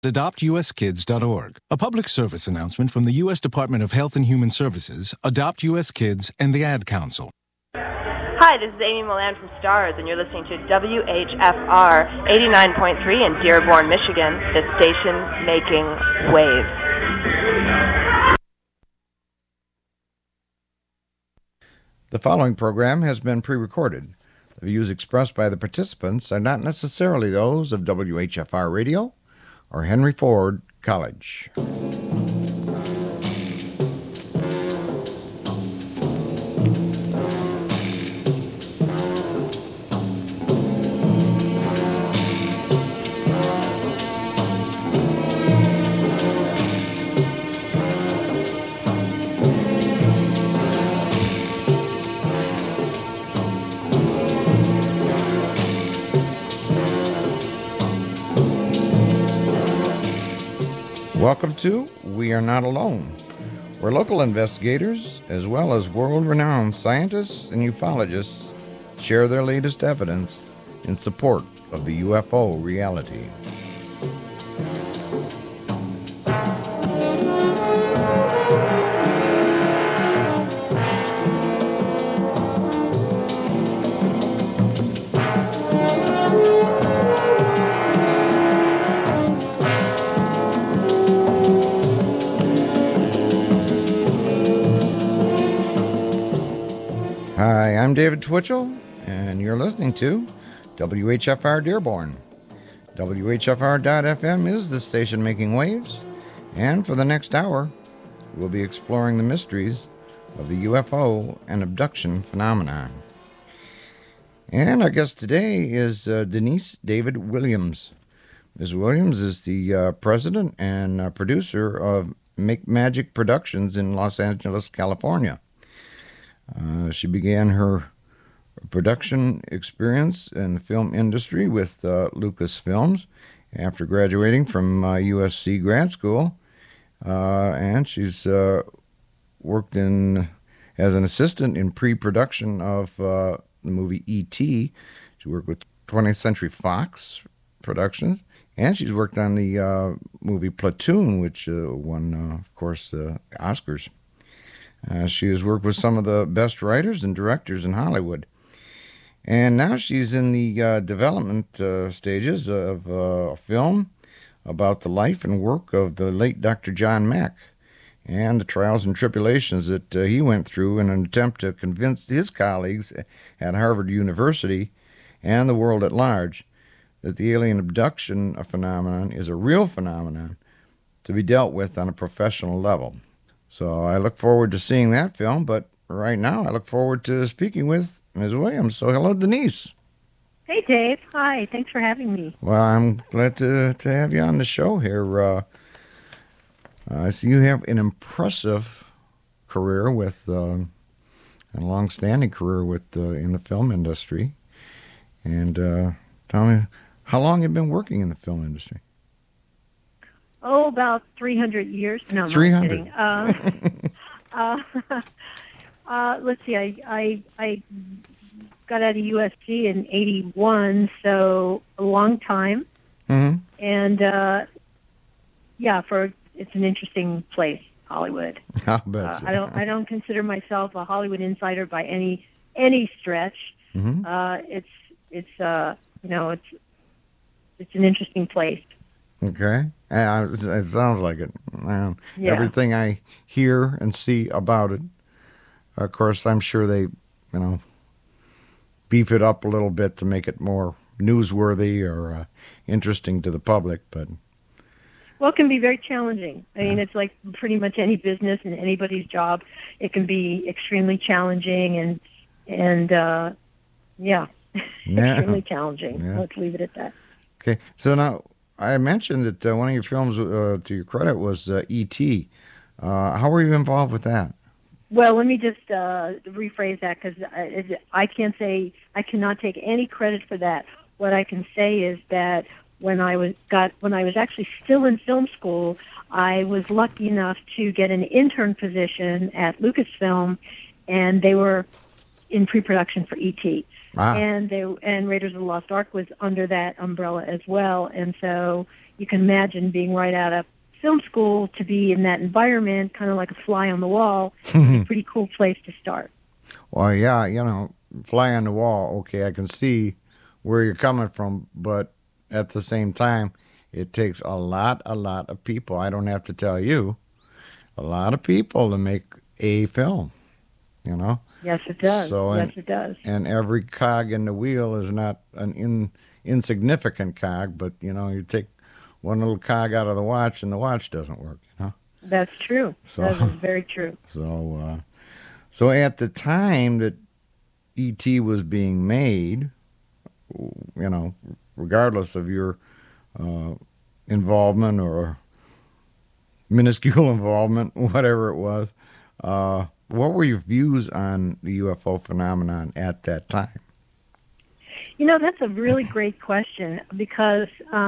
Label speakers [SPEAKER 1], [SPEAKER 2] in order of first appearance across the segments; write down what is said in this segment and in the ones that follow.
[SPEAKER 1] AdoptUSKids.org. A public service announcement from the U.S. Department of Health and Human Services, Adopt U.S. Kids, and the Ad Council.
[SPEAKER 2] Hi, this is Amy Milan from STARS, and you're listening to WHFR 89.3 in Dearborn, Michigan, the station making waves.
[SPEAKER 3] The following program has been pre-recorded. The views expressed by the participants are not necessarily those of WHFR Radio or Henry Ford College. Welcome to We Are Not Alone, where local investigators, as well as world-renowned scientists and ufologists, share their latest evidence in support of the UFO reality. Hi, I'm David Twitchell, and you're listening to WHFR Dearborn. WHFR.FM is the station making waves, and for the next hour, we'll be exploring the mysteries of the UFO and abduction phenomenon. And our guest today is Denise David Williams. Ms. Williams is the president and producer of Make Magic Productions in Los Angeles, California. She began her production experience in the film industry with Lucasfilms after graduating from USC grad school, and she's worked as an assistant in pre-production of the movie E.T. She worked with 20th Century Fox Productions, and she's worked on the movie Platoon, which won, of course, Oscars. She has worked with some of the best writers and directors in Hollywood. And now she's in the development stages of a film about the life and work of the late Dr. John Mack and the trials and tribulations that he went through in an attempt to convince his colleagues at Harvard University and the world at large that the alien abduction phenomenon is a real phenomenon to be dealt with on a professional level. So I look forward to seeing that film, but right now I look forward to speaking with Ms. Williams. So hello, Denise.
[SPEAKER 4] Hey, Dave. Hi. Thanks for having me.
[SPEAKER 3] Well, I'm glad to have you on the show here. I see you have an impressive career with a long-standing career with in the film industry. And tell me, how long have you been working in the film industry?
[SPEAKER 4] Oh, about 300 years. No,
[SPEAKER 3] 300.
[SPEAKER 4] I'm kidding. Let's see. I got out of USC in '81, so a long time.
[SPEAKER 3] Mm-hmm.
[SPEAKER 4] And it's an interesting place, Hollywood.
[SPEAKER 3] I'll bet you.
[SPEAKER 4] I don't consider myself a Hollywood insider by any stretch.
[SPEAKER 3] Mm-hmm.
[SPEAKER 4] It's an interesting place.
[SPEAKER 3] Okay. It sounds like it.
[SPEAKER 4] Yeah.
[SPEAKER 3] Everything I hear and see about it, of course, I'm sure they, beef it up a little bit to make it more newsworthy or interesting to the public. But
[SPEAKER 4] well, it can be very challenging. I mean, it's like pretty much any business and anybody's job. It can be extremely challenging and extremely challenging.
[SPEAKER 3] Yeah.
[SPEAKER 4] Let's leave it at that.
[SPEAKER 3] Okay. So now, I mentioned that one of your films, to your credit, was E.T. How were you involved with that?
[SPEAKER 4] Well, let me just rephrase that because I cannot take any credit for that. What I can say is that when I was actually still in film school, I was lucky enough to get an intern position at Lucasfilm, and they were in pre-production for E.T. And Raiders of the Lost Ark was under that umbrella as well. And so, you can imagine being right out of film school to be in that environment, kind of like a fly on the wall, is a pretty cool place to start.
[SPEAKER 3] Well, yeah, fly on the wall. Okay, I can see where you're coming from, but at the same time, it takes a lot of people. I don't have to tell you, a lot of people to make a film.
[SPEAKER 4] Yes, it does.
[SPEAKER 3] Yes,
[SPEAKER 4] it does.
[SPEAKER 3] And every cog in the wheel is not an insignificant cog, but you take one little cog out of the watch, and the watch doesn't work.
[SPEAKER 4] That's true. That is very true.
[SPEAKER 3] So at the time that E.T. was being made, regardless of your involvement or minuscule involvement, whatever it was, what were your views on the UFO phenomenon at that time?
[SPEAKER 4] That's a really great question because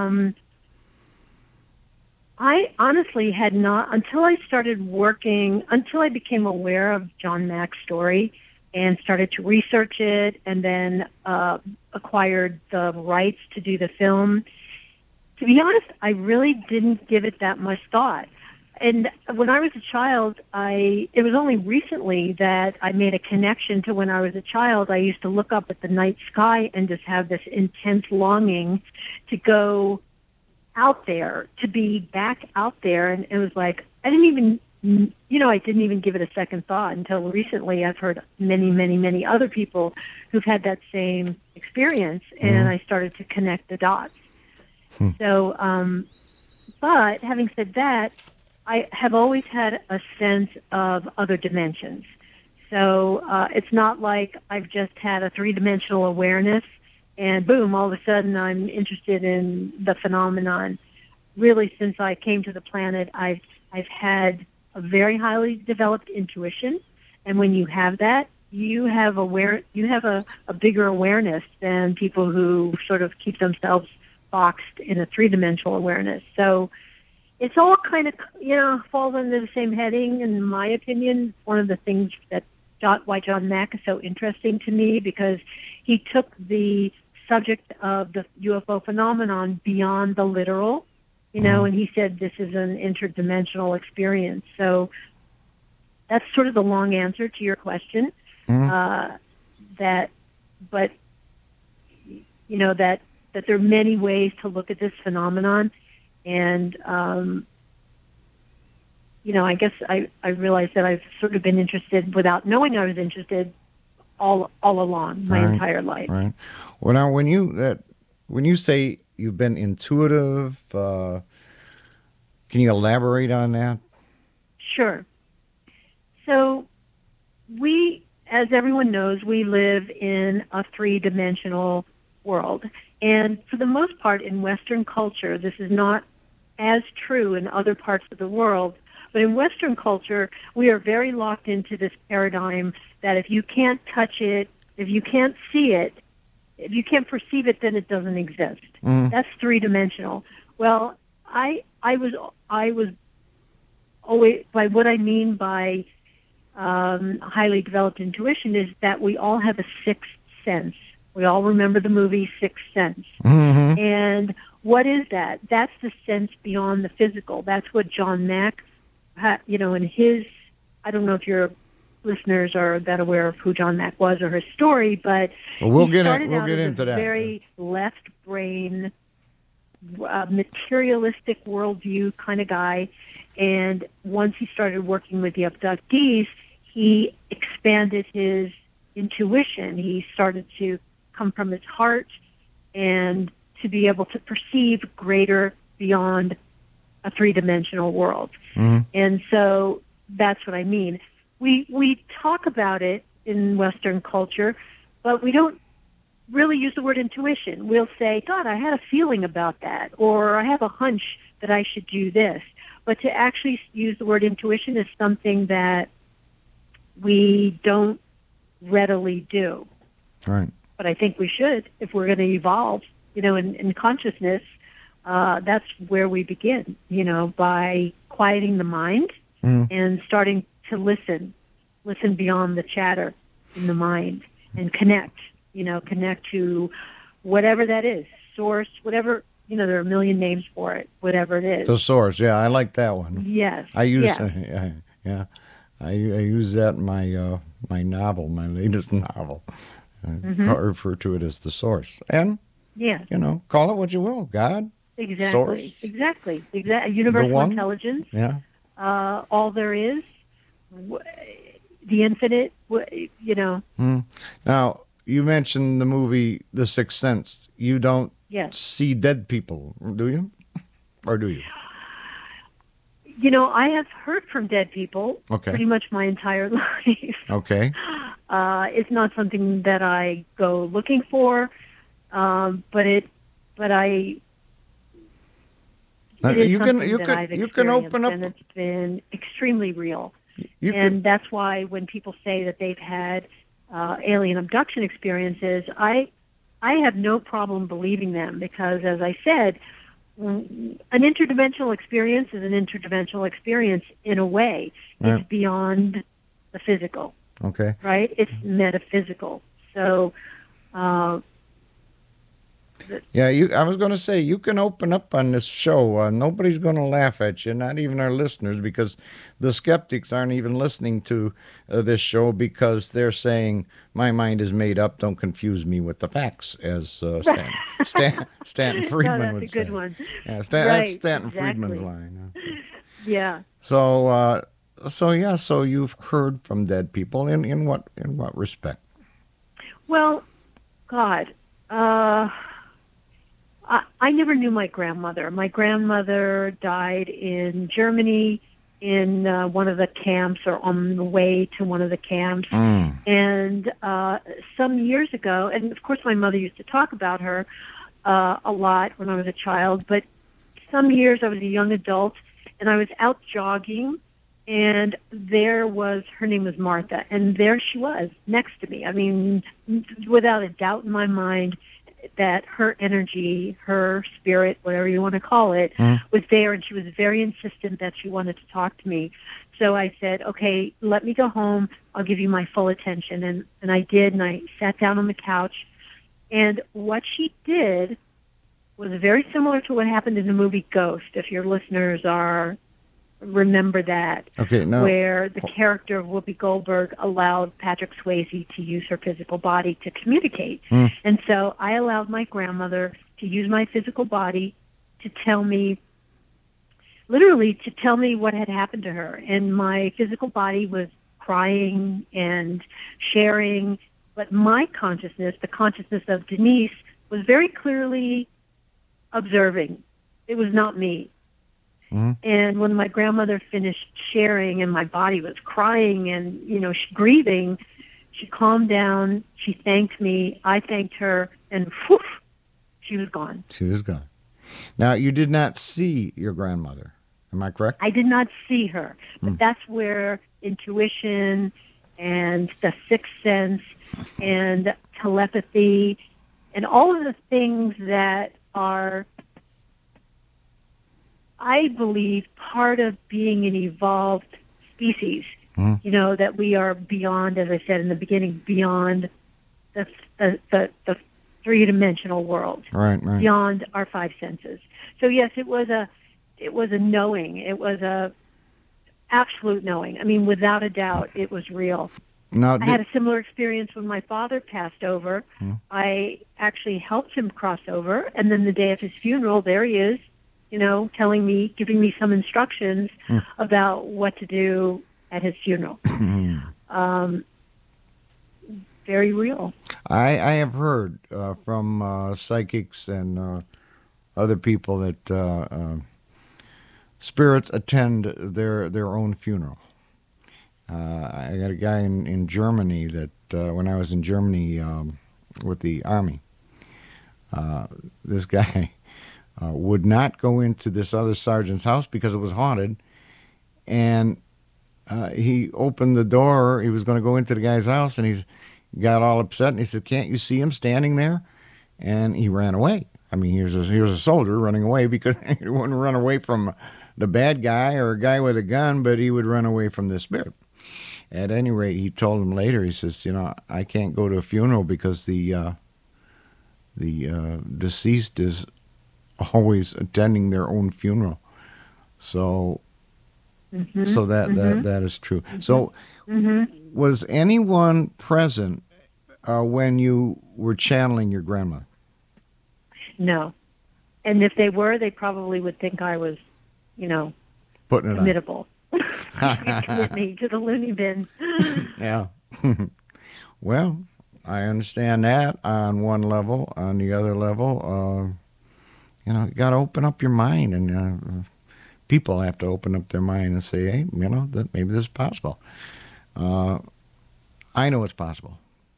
[SPEAKER 4] I honestly had not, until I became aware of John Mack's story and started to research it and then acquired the rights to do the film. To be honest, I really didn't give it that much thought. And when I was a child, it was only recently that I made a connection to when I was a child. I used to look up at the night sky and just have this intense longing to go out there, to be back out there. And it was like, I didn't even give it a second thought until recently. I've heard many other people who've had that same experience, and I started to connect the dots. So, but having said that, I have always had a sense of other dimensions. So it's not like I've just had a three-dimensional awareness and boom, all of a sudden I'm interested in the phenomenon. Really, since I came to the planet, I've had a very highly developed intuition, and when you have that, you have a bigger awareness than people who sort of keep themselves boxed in a three-dimensional awareness. So it's all kind of, falls under the same heading, in my opinion. One of the things why John Mack is so interesting to me, because he took the subject of the UFO phenomenon beyond the literal, and he said this is an interdimensional experience. So that's sort of the long answer to your question. That there are many ways to look at this phenomenon. And, I guess I realized that I've sort of been interested without knowing I was interested all along my entire life.
[SPEAKER 3] Right. Well, now when you say you've been intuitive, can you elaborate on that?
[SPEAKER 4] Sure. So as everyone knows, we live in a three-dimensional world. And for the most part in Western culture, this is not as true in other parts of the world, but in Western culture, we are very locked into this paradigm that if you can't touch it, if you can't see it, if you can't perceive it, then it doesn't exist. That's three-dimensional. Well, I was always, by what I mean by highly developed intuition is that we all have a sixth sense. We all remember the movie Sixth Sense. And what is that? That's the sense beyond the physical. That's what John Mack, in his, I don't know if your listeners are that aware of who John Mack was or his story, but
[SPEAKER 3] we'll get into that.
[SPEAKER 4] Very left brain, materialistic worldview kind of guy. And once he started working with the abductees, he expanded his intuition. He started to come from his heart and to be able to perceive greater beyond a three-dimensional world. And so that's what I mean. We talk about it in Western culture, but we don't really use the word intuition. We'll say, God, I had a feeling about that, or I have a hunch that I should do this. But to actually use the word intuition is something that we don't readily do.
[SPEAKER 3] Right.
[SPEAKER 4] But I think we should, if we're going to evolve, in consciousness. That's where we begin, by quieting the mind and starting to listen beyond the chatter in the mind and connect to whatever that is, source, whatever there are a million names for it, whatever it is.
[SPEAKER 3] The source, yeah, I like that one.
[SPEAKER 4] Yes.
[SPEAKER 3] I use,
[SPEAKER 4] yes.
[SPEAKER 3] yeah, I use that in my novel, my latest novel. I refer to it as the source, and
[SPEAKER 4] Yes.
[SPEAKER 3] call it what you will, God,
[SPEAKER 4] Exactly.
[SPEAKER 3] source,
[SPEAKER 4] Exactly. Universal
[SPEAKER 3] one?
[SPEAKER 4] intelligence.
[SPEAKER 3] yeah.
[SPEAKER 4] All there is. The infinite.
[SPEAKER 3] Now, you mentioned the movie The Sixth Sense. You don't
[SPEAKER 4] Yes.
[SPEAKER 3] see dead people, do you? Or do you?
[SPEAKER 4] I have heard from dead people
[SPEAKER 3] Okay.
[SPEAKER 4] pretty much my entire life.
[SPEAKER 3] Okay.
[SPEAKER 4] It's not something that I go looking for, but I.
[SPEAKER 3] Now,
[SPEAKER 4] It is
[SPEAKER 3] you can
[SPEAKER 4] something that I've
[SPEAKER 3] you can open up.
[SPEAKER 4] and it's been extremely real.
[SPEAKER 3] You
[SPEAKER 4] And that's why when people say that they've had alien abduction experiences, I have no problem believing them because, as I said, an interdimensional experience is an interdimensional experience in a way.
[SPEAKER 3] Right.
[SPEAKER 4] It's beyond the physical,
[SPEAKER 3] Okay.
[SPEAKER 4] right? It's metaphysical. So,
[SPEAKER 3] Yeah, I was going to say, you can open up on this show. Nobody's going to laugh at you, not even our listeners, because the skeptics aren't even listening to this show because they're saying, my mind is made up, don't confuse me with the facts, as Stanton Friedman
[SPEAKER 4] no,
[SPEAKER 3] would
[SPEAKER 4] that's
[SPEAKER 3] say.
[SPEAKER 4] a good one.
[SPEAKER 3] Yeah,
[SPEAKER 4] Right,
[SPEAKER 3] that's Stanton
[SPEAKER 4] exactly.
[SPEAKER 3] Friedman's line.
[SPEAKER 4] Yeah.
[SPEAKER 3] So you've heard from dead people. In what respect?
[SPEAKER 4] Well, God, I never knew my grandmother. My grandmother died in Germany in one of the camps or on the way to one of the camps. And some years ago, and of course my mother used to talk about her a lot when I was a child, but some years I was a young adult and I was out jogging and her name was Martha, and there she was next to me. I mean, without a doubt in my mind, that her energy, her spirit, whatever you want to call it, was there, and she was very insistent that she wanted to talk to me. So I said, okay, let me go home. I'll give you my full attention. And I did, and I sat down on the couch. And what she did was very similar to what happened in the movie Ghost, if your listeners remember that,
[SPEAKER 3] Okay, now
[SPEAKER 4] where the character of Whoopi Goldberg allowed Patrick Swayze to use her physical body to communicate. And so I allowed my grandmother to use my physical body to tell me, literally to tell me what had happened to her. And my physical body was crying and sharing, but my consciousness, the consciousness of Denise, was very clearly observing. It was not me. And when my grandmother finished sharing and my body was crying and, grieving, she calmed down, she thanked me, I thanked her, and whoosh, she was gone.
[SPEAKER 3] She was gone. Now, you did not see your grandmother. Am I correct?
[SPEAKER 4] I did not see her, but that's where intuition and the sixth sense and telepathy and all of the things that are, I believe, part of being an evolved species, that we are beyond, as I said in the beginning, beyond the three-dimensional world,
[SPEAKER 3] right.
[SPEAKER 4] beyond our five senses. So yes, it was a knowing. It was a absolute knowing. I mean, without a doubt, it was real.
[SPEAKER 3] Now,
[SPEAKER 4] I had a similar experience when my father passed over. I actually helped him cross over, and then the day of his funeral, there he is, telling me, giving me some instructions about what to do at his funeral. Very real.
[SPEAKER 3] I have heard from psychics and other people that spirits attend their own funeral. I got a guy in Germany that when I was in Germany with the Army, this guy would not go into this other sergeant's house because it was haunted, and he opened the door. He was going to go into the guy's house, and he got all upset, and he said, "Can't you see him standing there?" And he ran away. I mean, he was a soldier running away because he wouldn't run away from the bad guy or a guy with a gun, but he would run away from the spirit. At any rate, he told him later, he says, I can't go to a funeral because the deceased is always attending their own funeral. So, so that is true. So, was anyone present when you were channeling your grandma?
[SPEAKER 4] No. And if they were, they probably would think I was,
[SPEAKER 3] Putting it
[SPEAKER 4] committable. Commit me to the loony bin.
[SPEAKER 3] Yeah. Well, I understand that on one level. On the other level, you got to open up your mind, and people have to open up their mind and say, hey, that maybe this is possible. I know it's possible.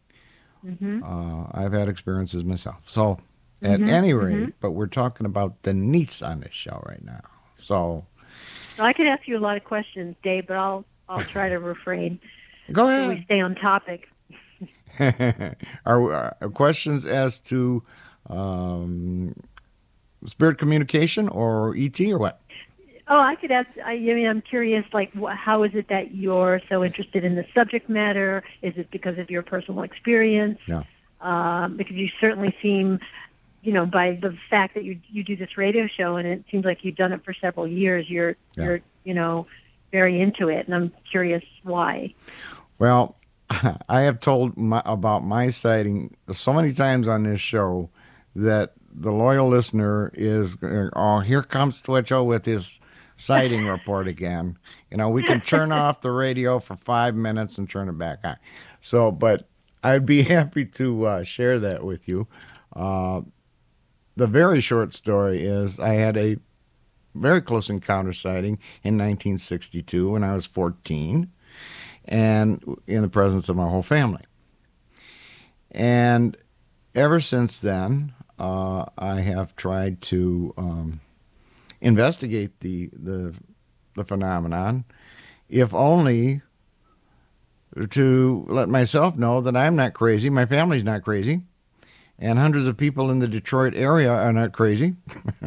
[SPEAKER 3] I've had experiences myself. So, at any rate, but we're talking about Denise on this show right now. So,
[SPEAKER 4] I could ask you a lot of questions, Dave, but I'll try to refrain.
[SPEAKER 3] Go ahead.
[SPEAKER 4] So we stay on topic.
[SPEAKER 3] Are questions as to spirit communication or ET or what?
[SPEAKER 4] Oh, I could ask. I'm curious. Like, how is it that you're so interested in the subject matter? Is it because of your personal experience?
[SPEAKER 3] Yeah.
[SPEAKER 4] Because you certainly seem, by the fact that you do this radio show, and it seems like you've done it for several years. You're very into it, and I'm curious why.
[SPEAKER 3] Well, I have told about my sighting so many times on this show that the loyal listener is, oh, here comes Twitchell with his sighting report again. We can turn off the radio for 5 minutes and turn it back on. So, but I'd be happy to share that with you. The very short story is I had a very close encounter sighting in 1962 when I was 14, and in the presence of my whole family. And ever since then, I have tried to investigate the phenomenon, if only to let myself know that I'm not crazy, my family's not crazy, and hundreds of people in the Detroit area are not crazy.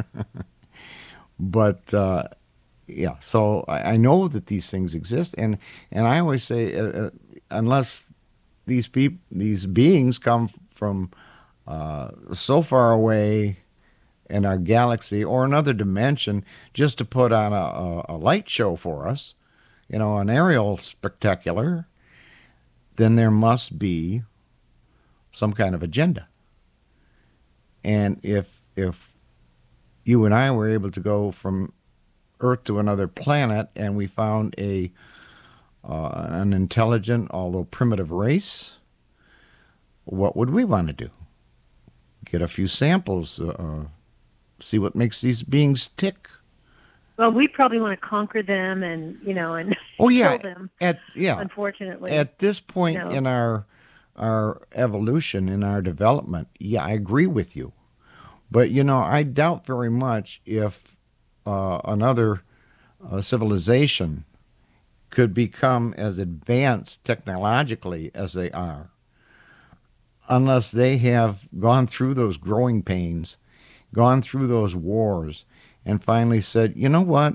[SPEAKER 3] But yeah, so I know that these things exist, and I always say, unless these beings come from so far away in our galaxy or another dimension just to put on a light show for us, an aerial spectacular, then there must be some kind of agenda. And if you and I were able to go from Earth to another planet and we found an intelligent, although primitive race, what would we want to do? Get a few samples, see what makes these beings tick.
[SPEAKER 4] Well, we probably want to conquer them and kill them. Unfortunately,
[SPEAKER 3] at this point in our evolution, in our development, yeah, I agree with you. But I doubt very much if another civilization could become as advanced technologically as they are, unless they have gone through those growing pains, gone through those wars, and finally said, you know what,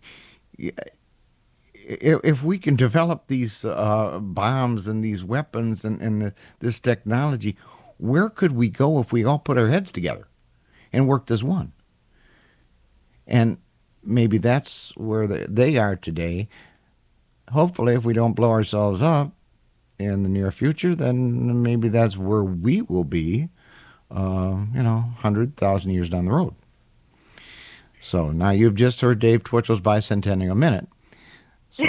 [SPEAKER 3] if we can develop these bombs and these weapons and this technology, where could we go if we all put our heads together and worked as one? And maybe that's where they are today. Hopefully, if we don't blow ourselves up in the near future, then maybe that's where we will be, 100,000 years down the road. So now you've just heard Dave Twitchell's Bicentennial Minute. So,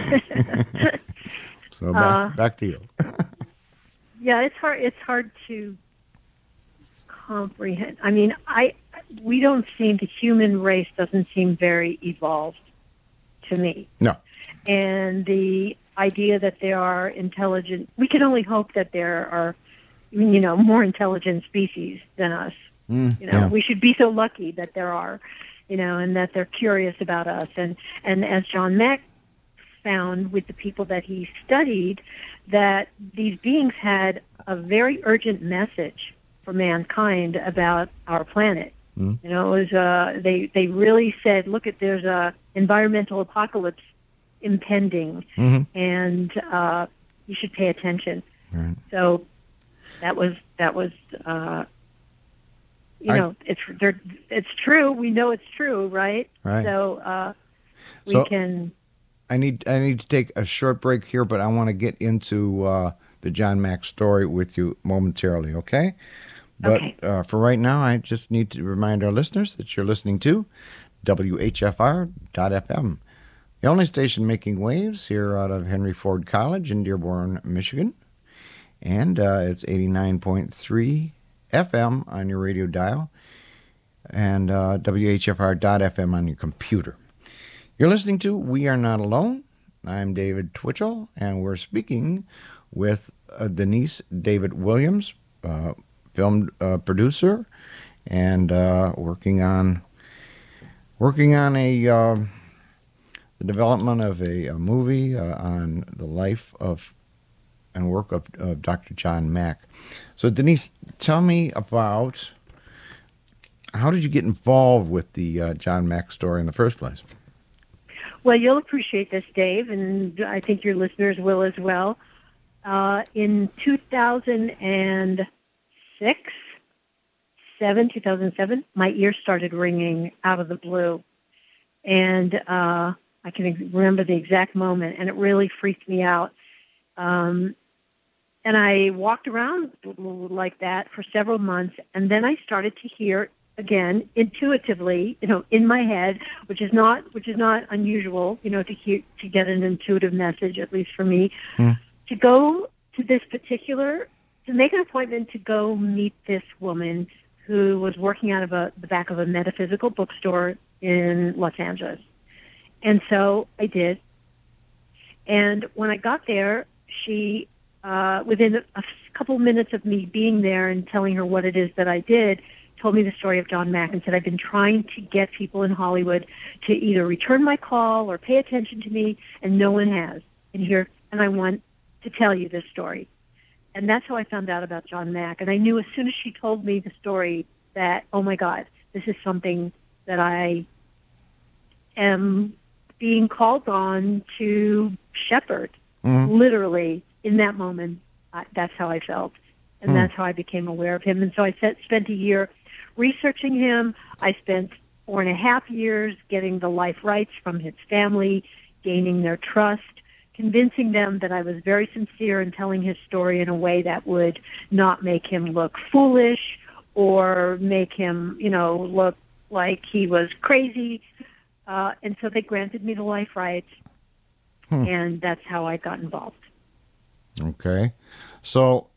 [SPEAKER 3] back to you.
[SPEAKER 4] Yeah, it's hard to comprehend. I mean, the human race doesn't seem very evolved to me.
[SPEAKER 3] No.
[SPEAKER 4] And the idea that there are intelligent, we can only hope that there are, more intelligent species than us.
[SPEAKER 3] Yeah.
[SPEAKER 4] We should be so lucky that there are, and that they're curious about us. And as John Mack found with the people that he studied, that these beings had a very urgent message for mankind about our planet. It was they really said, look, there's a environmental apocalypse impending, and you should pay attention.
[SPEAKER 3] Right.
[SPEAKER 4] So that was it's true. We know it's true, right?
[SPEAKER 3] Right.
[SPEAKER 4] So we can.
[SPEAKER 3] I need to take a short break here, but I want to get into the John Mack story with you momentarily, okay? But
[SPEAKER 4] Okay.
[SPEAKER 3] For right now, I just need to remind our listeners that you're listening to WHFR.FM, the only station making waves here out of Henry Ford College in Dearborn, Michigan. And it's 89.3 FM on your radio dial and WHFR.FM on your computer. You're listening to We Are Not Alone. I'm David Twitchell, and we're speaking with Denise David Williams, film producer, and working on the development of a movie on the life of and work of Dr. John Mack. So, Denise, tell me about how did you get involved with the John Mack story in the first place?
[SPEAKER 4] Well, you'll appreciate this, Dave, and I think your listeners will as well. In 2007, my ears started ringing out of the blue. And I can remember the exact moment, and it really freaked me out. And I walked around like that for several months, and then I started to hear again intuitively, in my head, which is not unusual, to get an intuitive message, at least for me, to go to to make an appointment to go meet this woman who was working out of the back of a metaphysical bookstore in Los Angeles. And so I did. And when I got there, she, within a couple minutes of me being there and telling her what it is that I did, told me the story of John Mack and said, I've been trying to get people in Hollywood to either return my call or pay attention to me, and no one has. And I want to tell you this story. And that's how I found out about John Mack. And I knew as soon as she told me the story that, oh my God, this is something that I am being called on to shepherd. Literally, in that moment, that's how I felt. And that's how I became aware of him. And so I spent a year researching him. I spent 4.5 years getting the life rights from his family, gaining their trust, convincing them that I was very sincere in telling his story in a way that would not make him look foolish or make him, look like he was crazy. And so they granted me the life rights, and that's how I got involved.
[SPEAKER 3] Okay. So,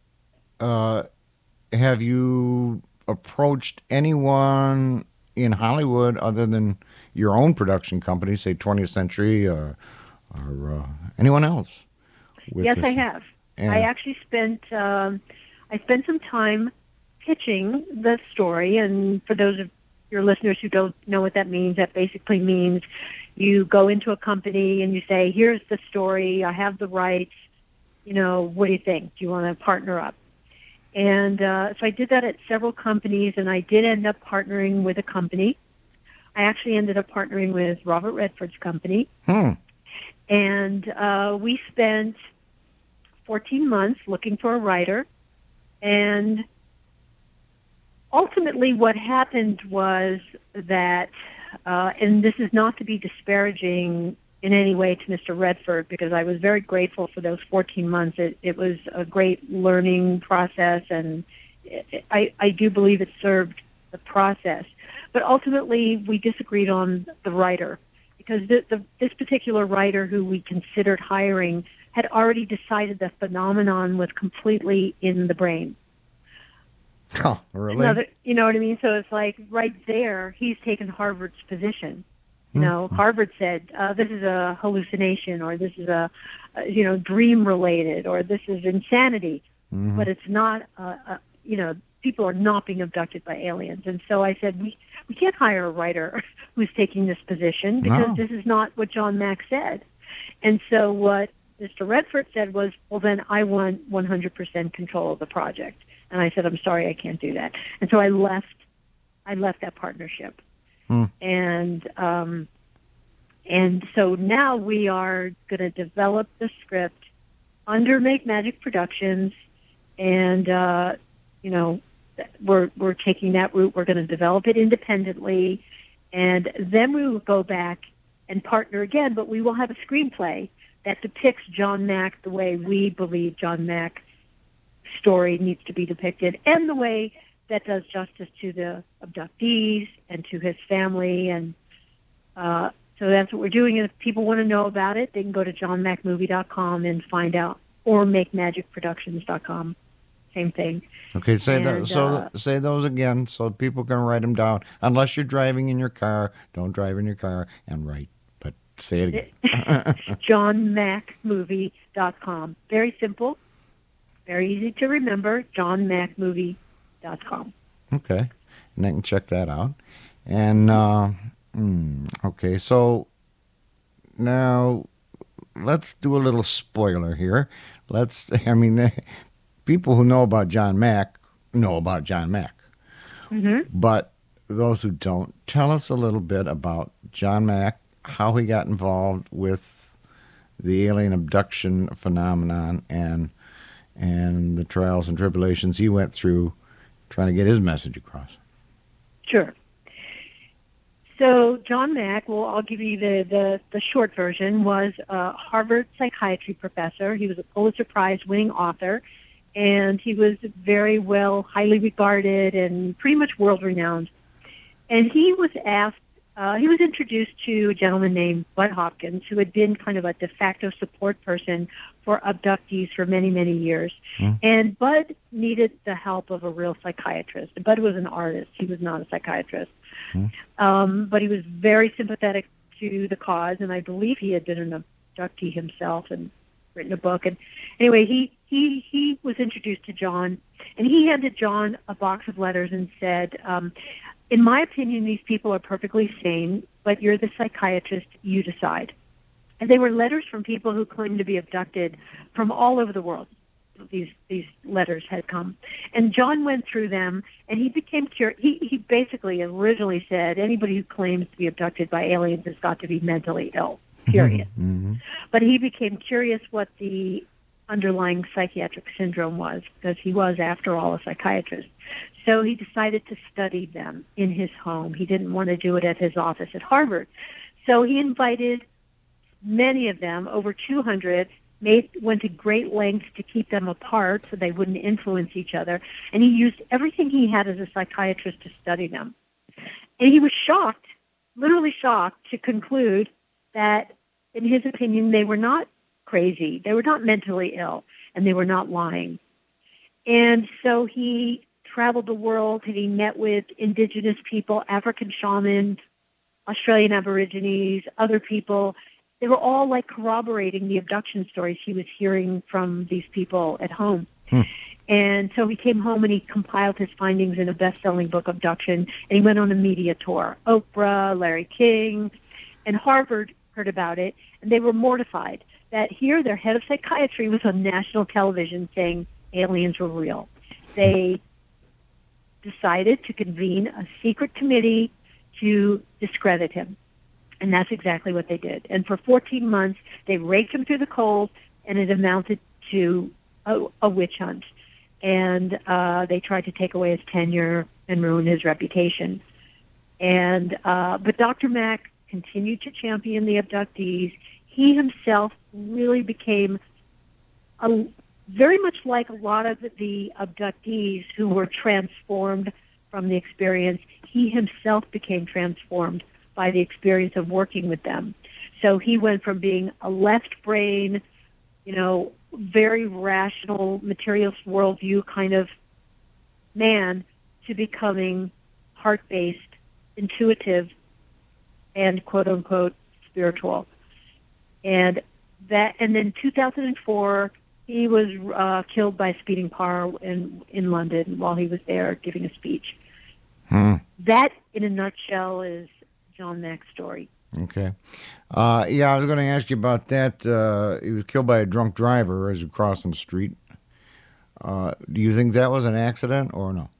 [SPEAKER 3] have you approached anyone in Hollywood other than your own production company, say 20th Century or anyone else?
[SPEAKER 4] Yes, I have. And I actually spent some time pitching the story, and for those of your listeners who don't know what that means, that basically means you go into a company and you say, here's the story, I have the rights, what do you think? Do you want to partner up? And so I did that at several companies, and I did end up partnering with a company. I actually ended up partnering with Robert Redford's company. And we spent 14 months looking for a writer. And ultimately what happened was that, and this is not to be disparaging in any way to Mr. Redford, because I was very grateful for those 14 months. It was a great learning process, and I do believe it served the process. But ultimately, we disagreed on the writer, because this particular writer who we considered hiring had already decided the phenomenon was completely in the brain.
[SPEAKER 3] Oh, really?
[SPEAKER 4] You know what I mean? So it's like right there, he's taken Harvard's position. Harvard said, this is a hallucination, or this is a dream-related, or this is insanity. But it's not, people are not being abducted by aliens. And so I said, we can't hire a writer who's taking this position, because this is not what John Mack said. And so what Mr. Redford said was, well, then I want 100% control of the project. And I said, I'm sorry, I can't do that. And so I left that partnership. And so now we are going to develop the script under Make Magic Productions, and we're taking that route. We're going to develop it independently, and then we will go back and partner again, but we will have a screenplay that depicts John Mack the way we believe John Mack's story needs to be depicted, and the way that does justice to the abductees and to his family. And so that's what we're doing. And if people want to know about it, they can go to johnmackmovie.com and find out, or makemagicproductions.com. Same thing.
[SPEAKER 3] Okay, say those again so people can write them down. Unless you're driving in your car, don't drive in your car and write. But say it again.
[SPEAKER 4] johnmackmovie.com. Very simple, very easy to remember. johnmackmovie.com.
[SPEAKER 3] Okay, and I can check that out. And okay, so now let's do a little spoiler here. People who know about John Mack know about John Mack.
[SPEAKER 4] Mm-hmm.
[SPEAKER 3] But those who don't, tell us a little bit about John Mack, how he got involved with the alien abduction phenomenon and the trials and tribulations he went through trying to get his message across.
[SPEAKER 4] Sure. So John Mack, well, I'll give you the short version, was a Harvard psychiatry professor. He was a Pulitzer Prize winning author. And he was very well, highly regarded and pretty much world-renowned. And he was introduced to a gentleman named Bud Hopkins, who had been kind of a de facto support person for abductees for many, many years. And Bud needed the help of a real psychiatrist. Bud was an artist. He was not a psychiatrist. But he was very sympathetic to the cause, and I believe he had been an abductee himself and written a book. And anyway, he was introduced to John, and he handed John a box of letters and said, in my opinion, these people are perfectly sane, but you're the psychiatrist, you decide. And they were letters from people who claimed to be abducted from all over the world. These letters had come. And John went through them, and he became curious. He basically originally said, anybody who claims to be abducted by aliens has got to be mentally ill, period.
[SPEAKER 3] Mm-hmm.
[SPEAKER 4] But he became curious what the underlying psychiatric syndrome was, because he was, after all, a psychiatrist. So he decided to study them in his home. He didn't want to do it at his office at Harvard. So he invited many of them, over 200, went to great lengths to keep them apart so they wouldn't influence each other. And he used everything he had as a psychiatrist to study them. And he was shocked, literally shocked, to conclude that, in his opinion, they were not crazy, they were not mentally ill, and they were not lying. And so he traveled the world, and he met with indigenous people, African shamans, Australian Aborigines, other people. They were all like corroborating the abduction stories he was hearing from these people at home. And so he came home and he compiled his findings in a best-selling book, Abduction, and he went on a media tour. Oprah, Larry King, and Harvard heard about it, and they were mortified that here their head of psychiatry was on national television saying aliens were real. They decided to convene a secret committee to discredit him. And that's exactly what they did. And for 14 months, they raked him through the coals, and it amounted to a witch hunt. And they tried to take away his tenure and ruin his reputation. And but Dr. Mack continued to champion the abductees. He himself really became very much like a lot of the abductees who were transformed from the experience. He himself became transformed by the experience of working with them. So he went from being a left brain, very rational, materialist worldview kind of man to becoming heart-based, intuitive, and quote-unquote spiritual. And then 2004, he was killed by a speeding car in London while he was there giving a speech. That, in a nutshell, is John Mack's story.
[SPEAKER 3] Okay. I was going to ask you about that. He was killed by a drunk driver as he was crossing the street. Do you think that was an accident or no?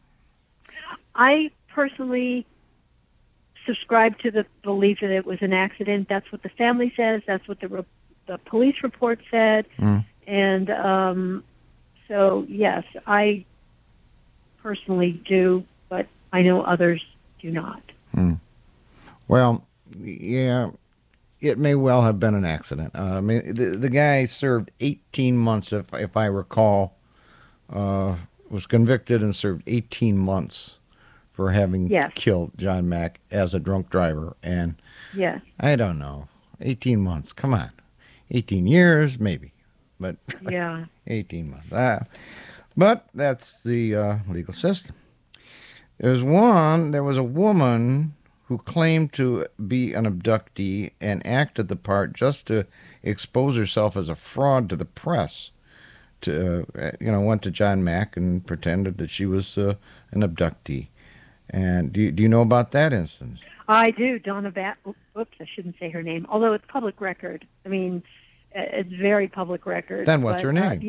[SPEAKER 4] I personally subscribe to the belief that it was an accident. That's what the family says. That's what the police report said. And so, yes, I personally do, but I know others do not.
[SPEAKER 3] Well, yeah, it may well have been an accident. I mean, the guy served 18 months, if I recall, was convicted and served 18 months for having killed John Mack as a drunk driver. And I don't know, 18 months, come on. 18 years, maybe, but 18 months. But that's the legal system. There was a woman who claimed to be an abductee and acted the part just to expose herself as a fraud to the press. Went to John Mack and pretended that she was an abductee. And do you know about that instance?
[SPEAKER 4] I do. Donna Oops, I shouldn't say her name, although it's public record. I mean, it's very public record.
[SPEAKER 3] Then what's her name?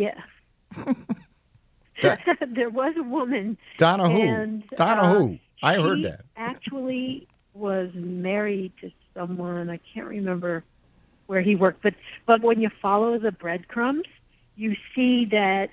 [SPEAKER 4] There was a woman.
[SPEAKER 3] Donna who?
[SPEAKER 4] And,
[SPEAKER 3] Donna who? I heard that.
[SPEAKER 4] Actually was married to someone. I can't remember where he worked. But when you follow the breadcrumbs, you see that,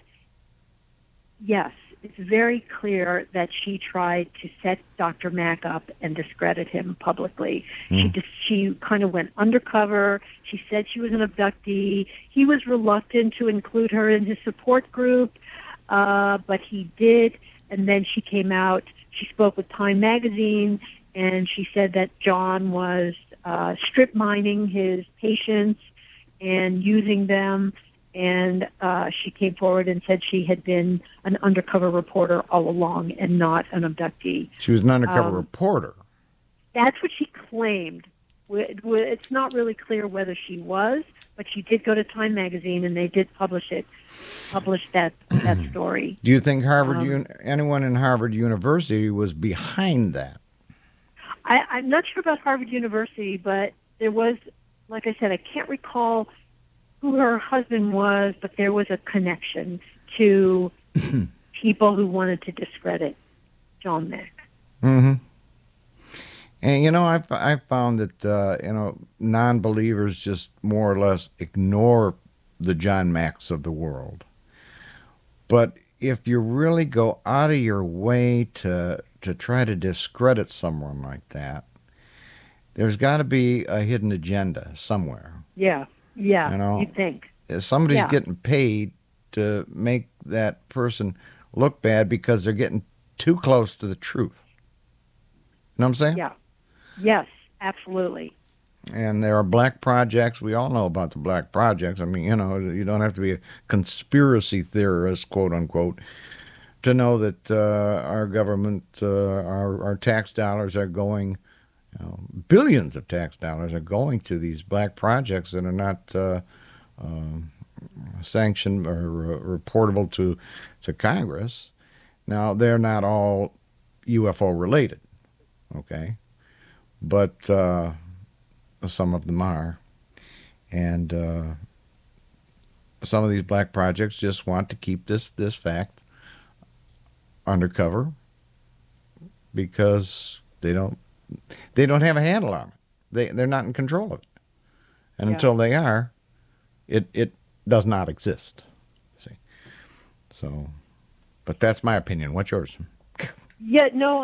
[SPEAKER 4] yes, it's very clear that she tried to set Dr. Mack up and discredit him publicly. She kind of went undercover. She said she was an abductee. He was reluctant to include her in his support group, but he did. And then she came out. She spoke with Time Magazine, and she said that John was strip mining his patients and using them. And she came forward and said she had been an undercover reporter all along and not an abductee.
[SPEAKER 3] She was an undercover reporter.
[SPEAKER 4] That's what she claimed. It's not really clear whether she was, but she did go to Time Magazine, and they did publish that story.
[SPEAKER 3] Do you think anyone in Harvard University was behind that?
[SPEAKER 4] I'm not sure about Harvard University, but there was, like I said, I can't recall who her husband was, but there was a connection to people who wanted to discredit John Mack.
[SPEAKER 3] Mm-hmm. And, I found that, non-believers just more or less ignore the John Macks of the world. But if you really go out of your way to try to discredit someone like that, there's got to be a hidden agenda somewhere.
[SPEAKER 4] Yeah, you'd think.
[SPEAKER 3] Somebody's getting paid to make that person look bad because they're getting too close to the truth. You know what I'm saying?
[SPEAKER 4] Yeah. Yes, absolutely.
[SPEAKER 3] And there are black projects. We all know about the black projects. I mean, you don't have to be a conspiracy theorist, quote unquote, to know that our government, our tax dollars are going, billions of tax dollars are going to these black projects that are not sanctioned or reportable to Congress. Now, they're not all UFO related, okay? But some of them are. And some of these black projects just want to keep this fact undercover because they don't have a handle on it. They're not in control of it. And until they are, it does not exist. See? So, but that's my opinion. What's yours?
[SPEAKER 4] Yeah, no,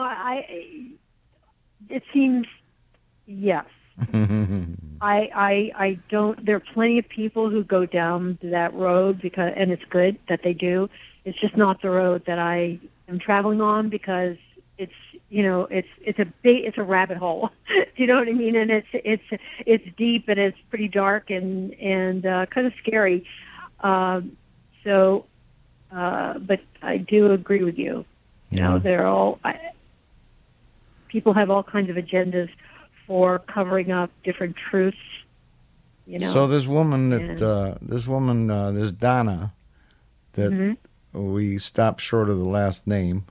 [SPEAKER 4] it seems, yes. I don't, there are plenty of people who go down that road and it's good that they do. It's just not the road that I am traveling on because it's a rabbit hole. Do you know what I mean? And it's deep and it's pretty dark and kind of scary. But I do agree with you. People have all kinds of agendas for covering up different truths.
[SPEAKER 3] So this woman this Donna, that we stopped short of the last name.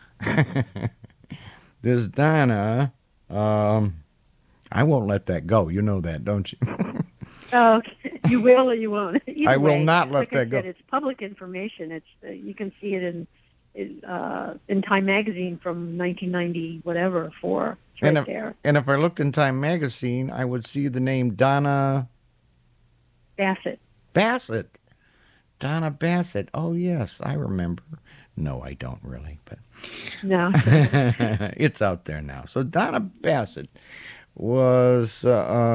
[SPEAKER 3] This Donna, I won't let that go. You know that, don't you?
[SPEAKER 4] Oh, okay. You will or you won't.
[SPEAKER 3] I will not let that go.
[SPEAKER 4] It's public information. It's you can see it in Time Magazine from 1990, whatever. There.
[SPEAKER 3] And if I looked in Time Magazine, I would see the name Donna
[SPEAKER 4] Bassett.
[SPEAKER 3] Donna Bassett. Oh yes, I remember. No, I don't really, but
[SPEAKER 4] No.
[SPEAKER 3] it's out there now. So Donna Bassett was,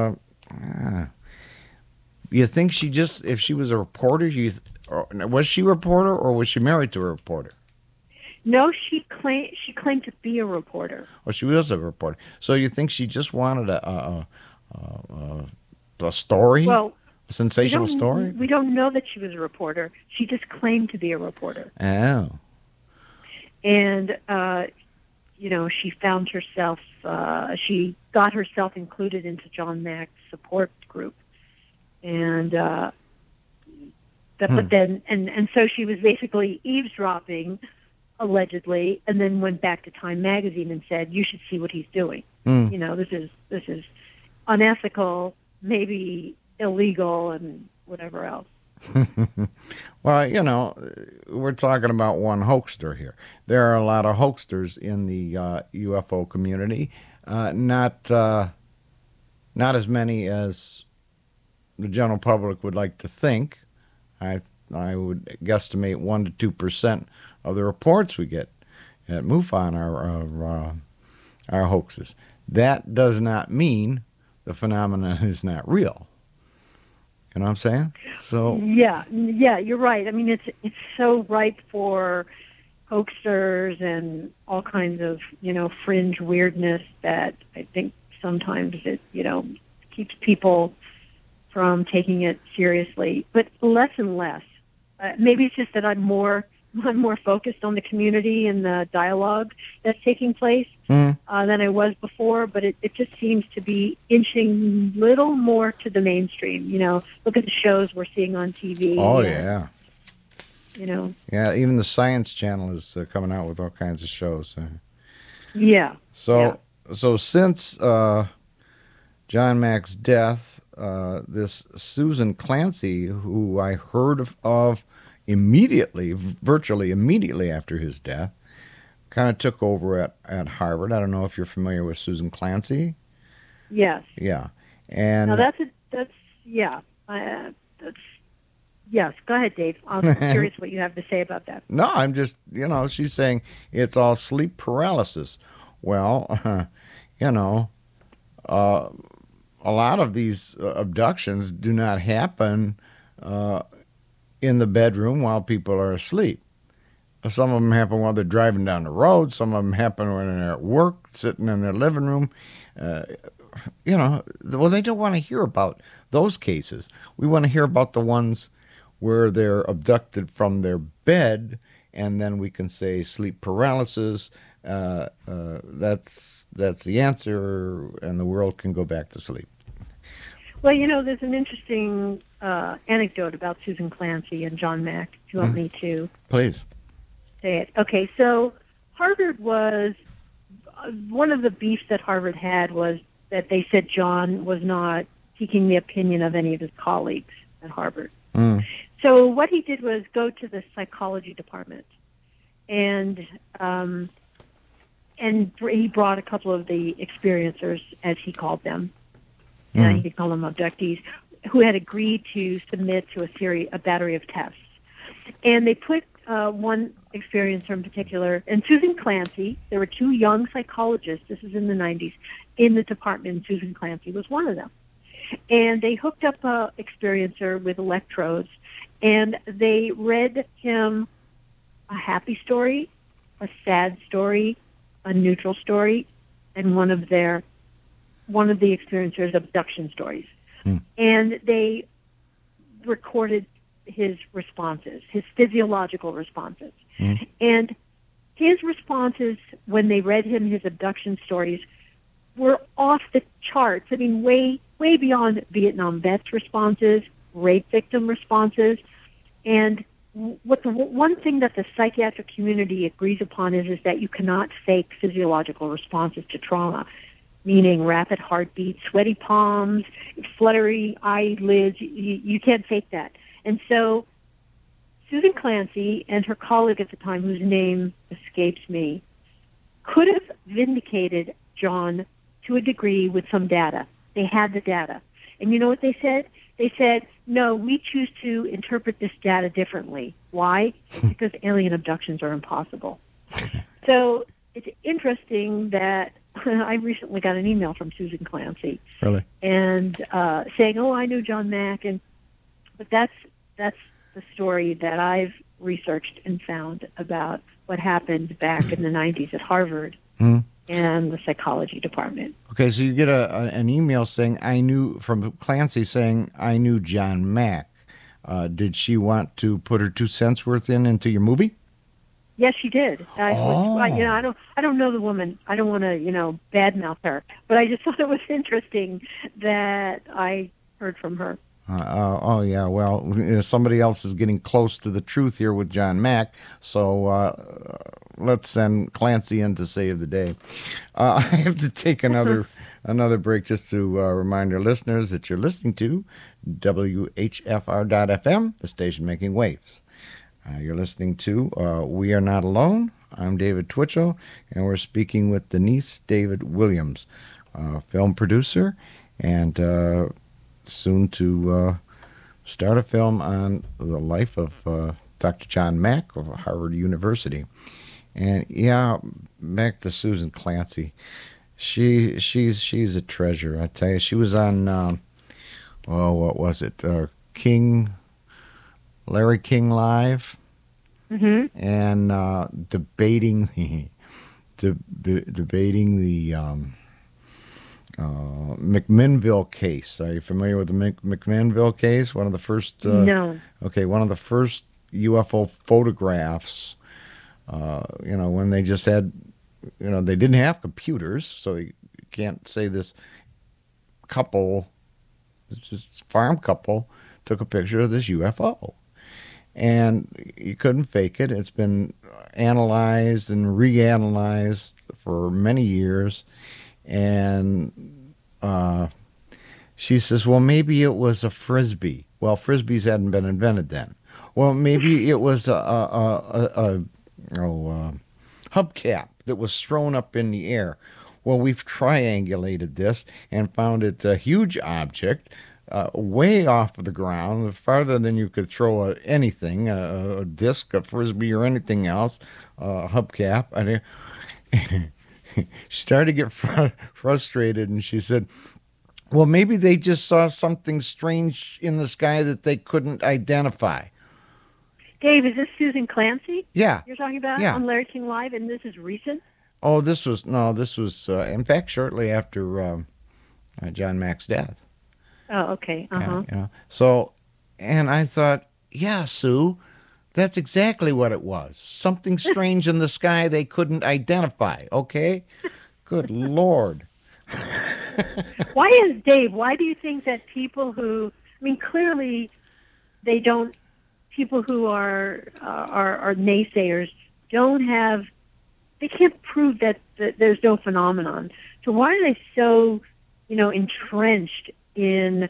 [SPEAKER 3] you think she just, if she was a reporter, was she a reporter or was she married to a reporter?
[SPEAKER 4] No, she claimed to be a reporter.
[SPEAKER 3] Or she was a reporter. So you think she just wanted a story?
[SPEAKER 4] Well,
[SPEAKER 3] a sensational story?
[SPEAKER 4] We don't know that she was a reporter. She just claimed to be a reporter.
[SPEAKER 3] Oh.
[SPEAKER 4] And, she found herself, she got herself included into John Mack's support group. And, but then, and so she was basically eavesdropping, allegedly, and then went back to Time Magazine and said, you should see what he's doing. This is unethical, maybe illegal, and whatever else.
[SPEAKER 3] Well, we're talking about one hoaxster here. There are a lot of hoaxsters in the UFO community, not as many as the general public would like to think. I would guesstimate 1% to 2% of the reports we get at MUFON are hoaxes. That does not mean the phenomenon is not real. You know what I'm saying? So
[SPEAKER 4] yeah, you're right. I mean, it's so ripe for hoaxers and all kinds of fringe weirdness that I think sometimes it keeps people from taking it seriously, but less and less. Maybe it's just that I'm more focused on the community and the dialogue that's taking place than I was before, but it just seems to be inching a little more to the mainstream. Look at the shows we're seeing on TV.
[SPEAKER 3] Oh, yeah.
[SPEAKER 4] Yeah,
[SPEAKER 3] even the Science Channel is coming out with all kinds of shows.
[SPEAKER 4] Yeah.
[SPEAKER 3] So since John Mack's death, this Susan Clancy, who I heard of virtually immediately after his death, kind of took over at Harvard. I don't know if you're familiar with Susan Clancy.
[SPEAKER 4] Yes.
[SPEAKER 3] Yeah. And
[SPEAKER 4] now yes. Go ahead, Dave. I'm curious what you have to say about that.
[SPEAKER 3] No, I'm just, she's saying it's all sleep paralysis. Well, a lot of these abductions do not happen in the bedroom while people are asleep. Some of them happen while they're driving down the road. Some of them happen when they're at work, sitting in their living room. They don't want to hear about those cases. We want to hear about the ones where they're abducted from their bed, and then we can say sleep paralysis. That's the answer, and the world can go back to sleep.
[SPEAKER 4] Well, there's an interesting anecdote about Susan Clancy and John Mack. Do you want me to?
[SPEAKER 3] Please.
[SPEAKER 4] Say it. Okay, so Harvard was, one of the beefs that Harvard had was that they said John was not seeking the opinion of any of his colleagues at Harvard. So what he did was go to the psychology department, and he brought a couple of the experiencers, as he called them. He could call them abductees, who had agreed to submit to a battery of tests. And they put one experiencer in particular, and Susan Clancy, there were two young psychologists, this is in the 90s, in the department, and Susan Clancy was one of them. And they hooked up a experiencer with electrodes, and they read him a happy story, a sad story, a neutral story, and one of the experiencers' abduction stories. And they recorded his responses, his physiological responses. And his responses, when they read him his abduction stories, were off the charts. I mean, way beyond Vietnam vets' responses, rape victim responses. And what the one thing that the psychiatric community agrees upon is that you cannot fake physiological responses to trauma, meaning rapid heartbeat, sweaty palms, fluttery eyelids. You can't fake that. And so Susan Clancy and her colleague at the time, whose name escapes me, could have vindicated John to a degree with some data. They had the data. And you know what they said? They said, no, we choose to interpret this data differently. Why? Because alien abductions are impossible. So it's interesting that I recently got an email from Susan Clancy.
[SPEAKER 3] Really?
[SPEAKER 4] And saying, oh, I knew John Mack. But that's the story that I've researched and found about what happened back in the 90s at Harvard and the psychology department.
[SPEAKER 3] Okay, so you get an email saying, from Clancy saying, I knew John Mack. Did she want to put her 2 cents worth into your movie?
[SPEAKER 4] Yes, she did. I don't know the woman. I don't want to, badmouth her. But I just thought it was interesting that I heard from her.
[SPEAKER 3] Yeah. Well, somebody else is getting close to the truth here with John Mack. So let's send Clancy in to save the day. I have to take another break just to remind our listeners that you're listening to WHFR.FM, the station making waves. You're listening to We Are Not Alone. I'm David Twitchell, and we're speaking with Denise David Williams, film producer, and soon to start a film on the life of Dr. John Mack of Harvard University. And back to Susan Clancy. She's a treasure, I tell you. She was on what was it? Larry King Live, and debating the McMinnville case. Are you familiar with the McMinnville case? One of the first.
[SPEAKER 4] No.
[SPEAKER 3] Okay, one of the first UFO photographs. When they just had, they didn't have computers, so you can't say this farm couple, took a picture of this UFO. And you couldn't fake it. It's been analyzed and reanalyzed for many years. And she says, well, maybe it was a Frisbee. Well, Frisbees hadn't been invented then. Well, maybe it was a hubcap that was thrown up in the air. Well, we've triangulated this and found it's a huge object way off of the ground, farther than you could throw anything, a disc, a Frisbee, or anything else, a hubcap. And she started to get frustrated, and she said, well, maybe they just saw something strange in the sky that they couldn't identify.
[SPEAKER 4] Dave, is this Susan Clancy?
[SPEAKER 3] Yeah.
[SPEAKER 4] You're talking about on Larry King Live, and this is recent?
[SPEAKER 3] Oh, this was in fact, shortly after John Mack's death.
[SPEAKER 4] Oh, okay. Uh-huh.
[SPEAKER 3] Yeah. So, and I thought, yeah, Sue, that's exactly what it was. Something strange in the sky they couldn't identify, okay? Good Lord.
[SPEAKER 4] Why do you think that people who, clearly they don't, people who are naysayers they can't prove that there's no phenomenon. So why are they so, entrenched in,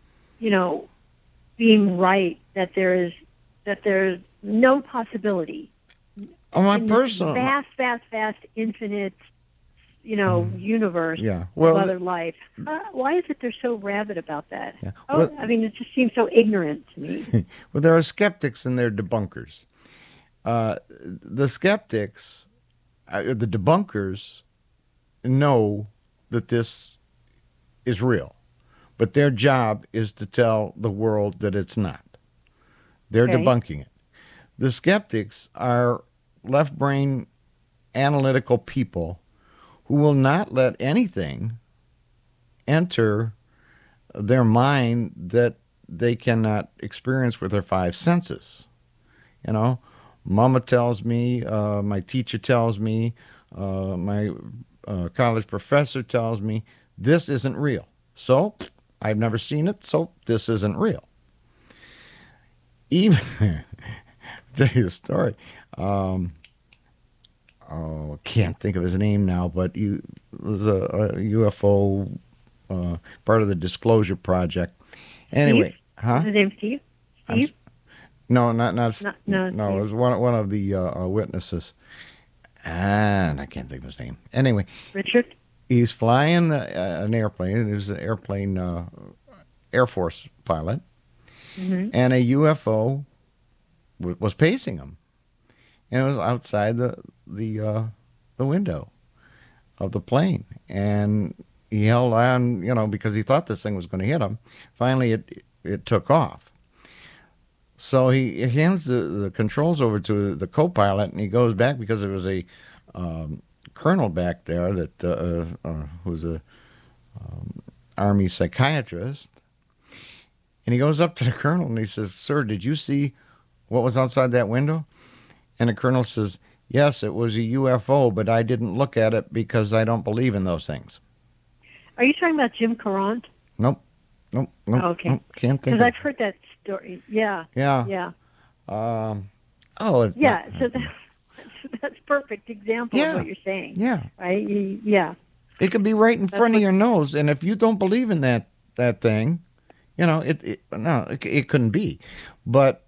[SPEAKER 4] being right that there's no possibility?
[SPEAKER 3] Oh, my personal
[SPEAKER 4] vast, infinite, universe
[SPEAKER 3] of
[SPEAKER 4] other life. Why is it they're so rabid about that? Yeah. It just seems so ignorant to me.
[SPEAKER 3] Well, there are skeptics and there are debunkers. The skeptics, the debunkers, know that this is real, but their job is to tell the world that it's not. They're debunking it. The skeptics are left-brain analytical people who will not let anything enter their mind that they cannot experience with their 5 senses. Mama tells me, my teacher tells me, my college professor tells me, this isn't real. So, I've never seen it, so this isn't real. Even, I'll tell you a story. Can't think of his name now, but he was a UFO part of the Disclosure Project. Anyway,
[SPEAKER 4] Steve? Huh? His name's Steve? Steve?
[SPEAKER 3] No, not no. It was one of the witnesses, and I can't think of his name. Anyway,
[SPEAKER 4] Richard.
[SPEAKER 3] He's flying an airplane. There's an airplane Air Force pilot,
[SPEAKER 4] Mm-hmm.
[SPEAKER 3] and a UFO was pacing him, and it was outside the window of the plane, and he held on, because he thought this thing was going to hit him. Finally, it took off. So he hands the controls over to the co-pilot, and he goes back because there was a colonel back there that who's a Army psychiatrist. And he goes up to the colonel and he says, "Sir, did you see what was outside that window?" And the colonel says, "Yes, it was a UFO, but I didn't look at it because I don't believe in those things."
[SPEAKER 4] Are you talking about Jim Carant?
[SPEAKER 3] Nope.
[SPEAKER 4] Okay.
[SPEAKER 3] Nope, can't think
[SPEAKER 4] Because
[SPEAKER 3] of
[SPEAKER 4] I've heard that story. Yeah.
[SPEAKER 3] Yeah.
[SPEAKER 4] Yeah.
[SPEAKER 3] It's
[SPEAKER 4] Yeah.
[SPEAKER 3] not-
[SPEAKER 4] So that's perfect example
[SPEAKER 3] Yeah.
[SPEAKER 4] of what you're saying.
[SPEAKER 3] yeah.
[SPEAKER 4] Right? Yeah.
[SPEAKER 3] It could be right in
[SPEAKER 4] That's
[SPEAKER 3] front of
[SPEAKER 4] what-
[SPEAKER 3] your nose, and if you don't believe in that thing, it couldn't be. But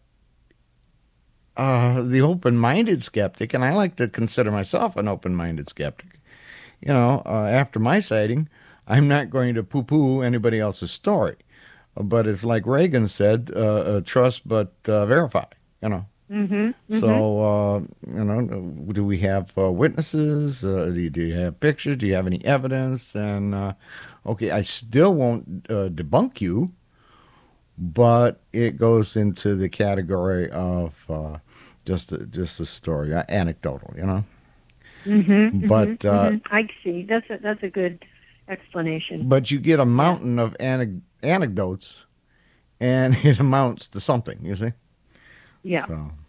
[SPEAKER 3] the open-minded skeptic, and I like to consider myself an open-minded skeptic, after my sighting, I'm not going to poo-poo anybody else's story. But it's like Reagan said, trust but verify,
[SPEAKER 4] Mm-hmm.
[SPEAKER 3] So, do we have witnesses? Do you have pictures? Do you have any evidence? And, okay, I still won't debunk you, but it goes into the category of just a story, anecdotal,
[SPEAKER 4] Mm-hmm.
[SPEAKER 3] But
[SPEAKER 4] I see. That's a good explanation.
[SPEAKER 3] but you get a mountain of anecdotes, and it amounts to something, you see?
[SPEAKER 4] Yeah.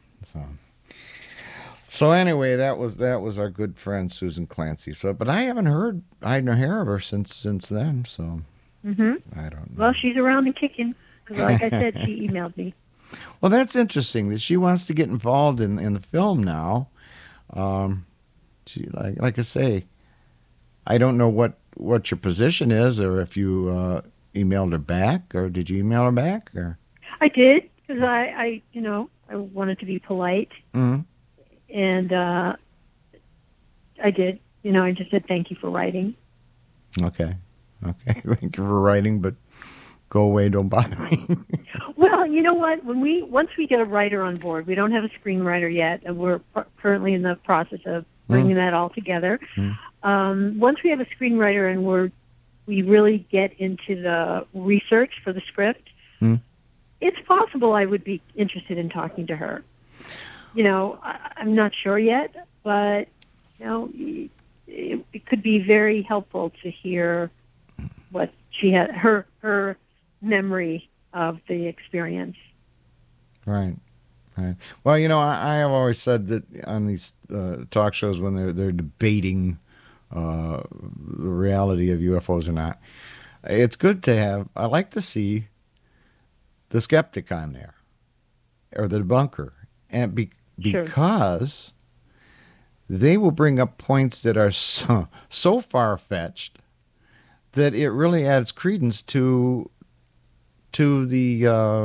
[SPEAKER 3] So anyway, that was our good friend Susan Clancy. So, but I haven't heard hide nor hair of her since then. So
[SPEAKER 4] Mm-hmm.
[SPEAKER 3] I don't know.
[SPEAKER 4] Well, she's around and kicking. Because like I said, she emailed me.
[SPEAKER 3] Well, that's interesting that she wants to get involved in the film now. She like I say, I don't know what your position is, or if you emailed her back, or did you email her back, or?
[SPEAKER 4] I did because I wanted to be polite,
[SPEAKER 3] Mm-hmm.
[SPEAKER 4] and I did. I just said thank you for writing.
[SPEAKER 3] Okay. Thank you for writing, but go away. Don't bother me.
[SPEAKER 4] Well, you know what? Once we get a writer on board, we don't have a screenwriter yet, and we're currently in the process of bringing that all together. Once we have a screenwriter and we really get into the research for the script, it's possible I would be interested in talking to her. I'm not sure yet, but it could be very helpful to hear what she had, her memory of the experience.
[SPEAKER 3] Right. Well, I have always said that on these talk shows when they're debating the reality of UFOs or not, it's good to have. I like to see the skeptic on there or the debunker, and because they will bring up points that are so far-fetched that it really adds credence to the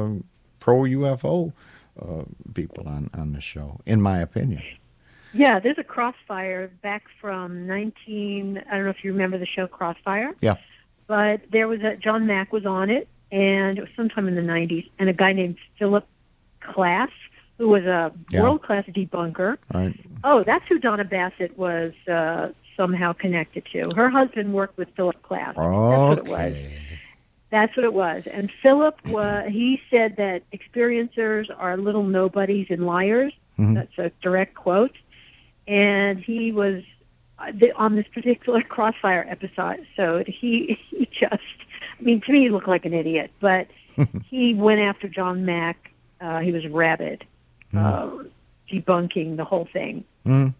[SPEAKER 3] pro-UFO people on the show, in my opinion.
[SPEAKER 4] Yeah, there's a Crossfire back from I don't know if you remember the show Crossfire.
[SPEAKER 3] Yeah.
[SPEAKER 4] But there was John Mack was on it, and it was sometime in the 90s, and a guy named Philip Klass, who was a world-class debunker.
[SPEAKER 3] Right.
[SPEAKER 4] Oh, that's who Donna Bassett was somehow connected to. Her husband worked with Philip Klass. That's what it was. And Philip, he said that experiencers are little nobodies and liars. Mm-hmm. That's a direct quote. And he was, on this particular Crossfire episode, so he just, to me, he looked like an idiot. But he went after John Mack. He was rabid, debunking the whole thing.
[SPEAKER 3] Mm.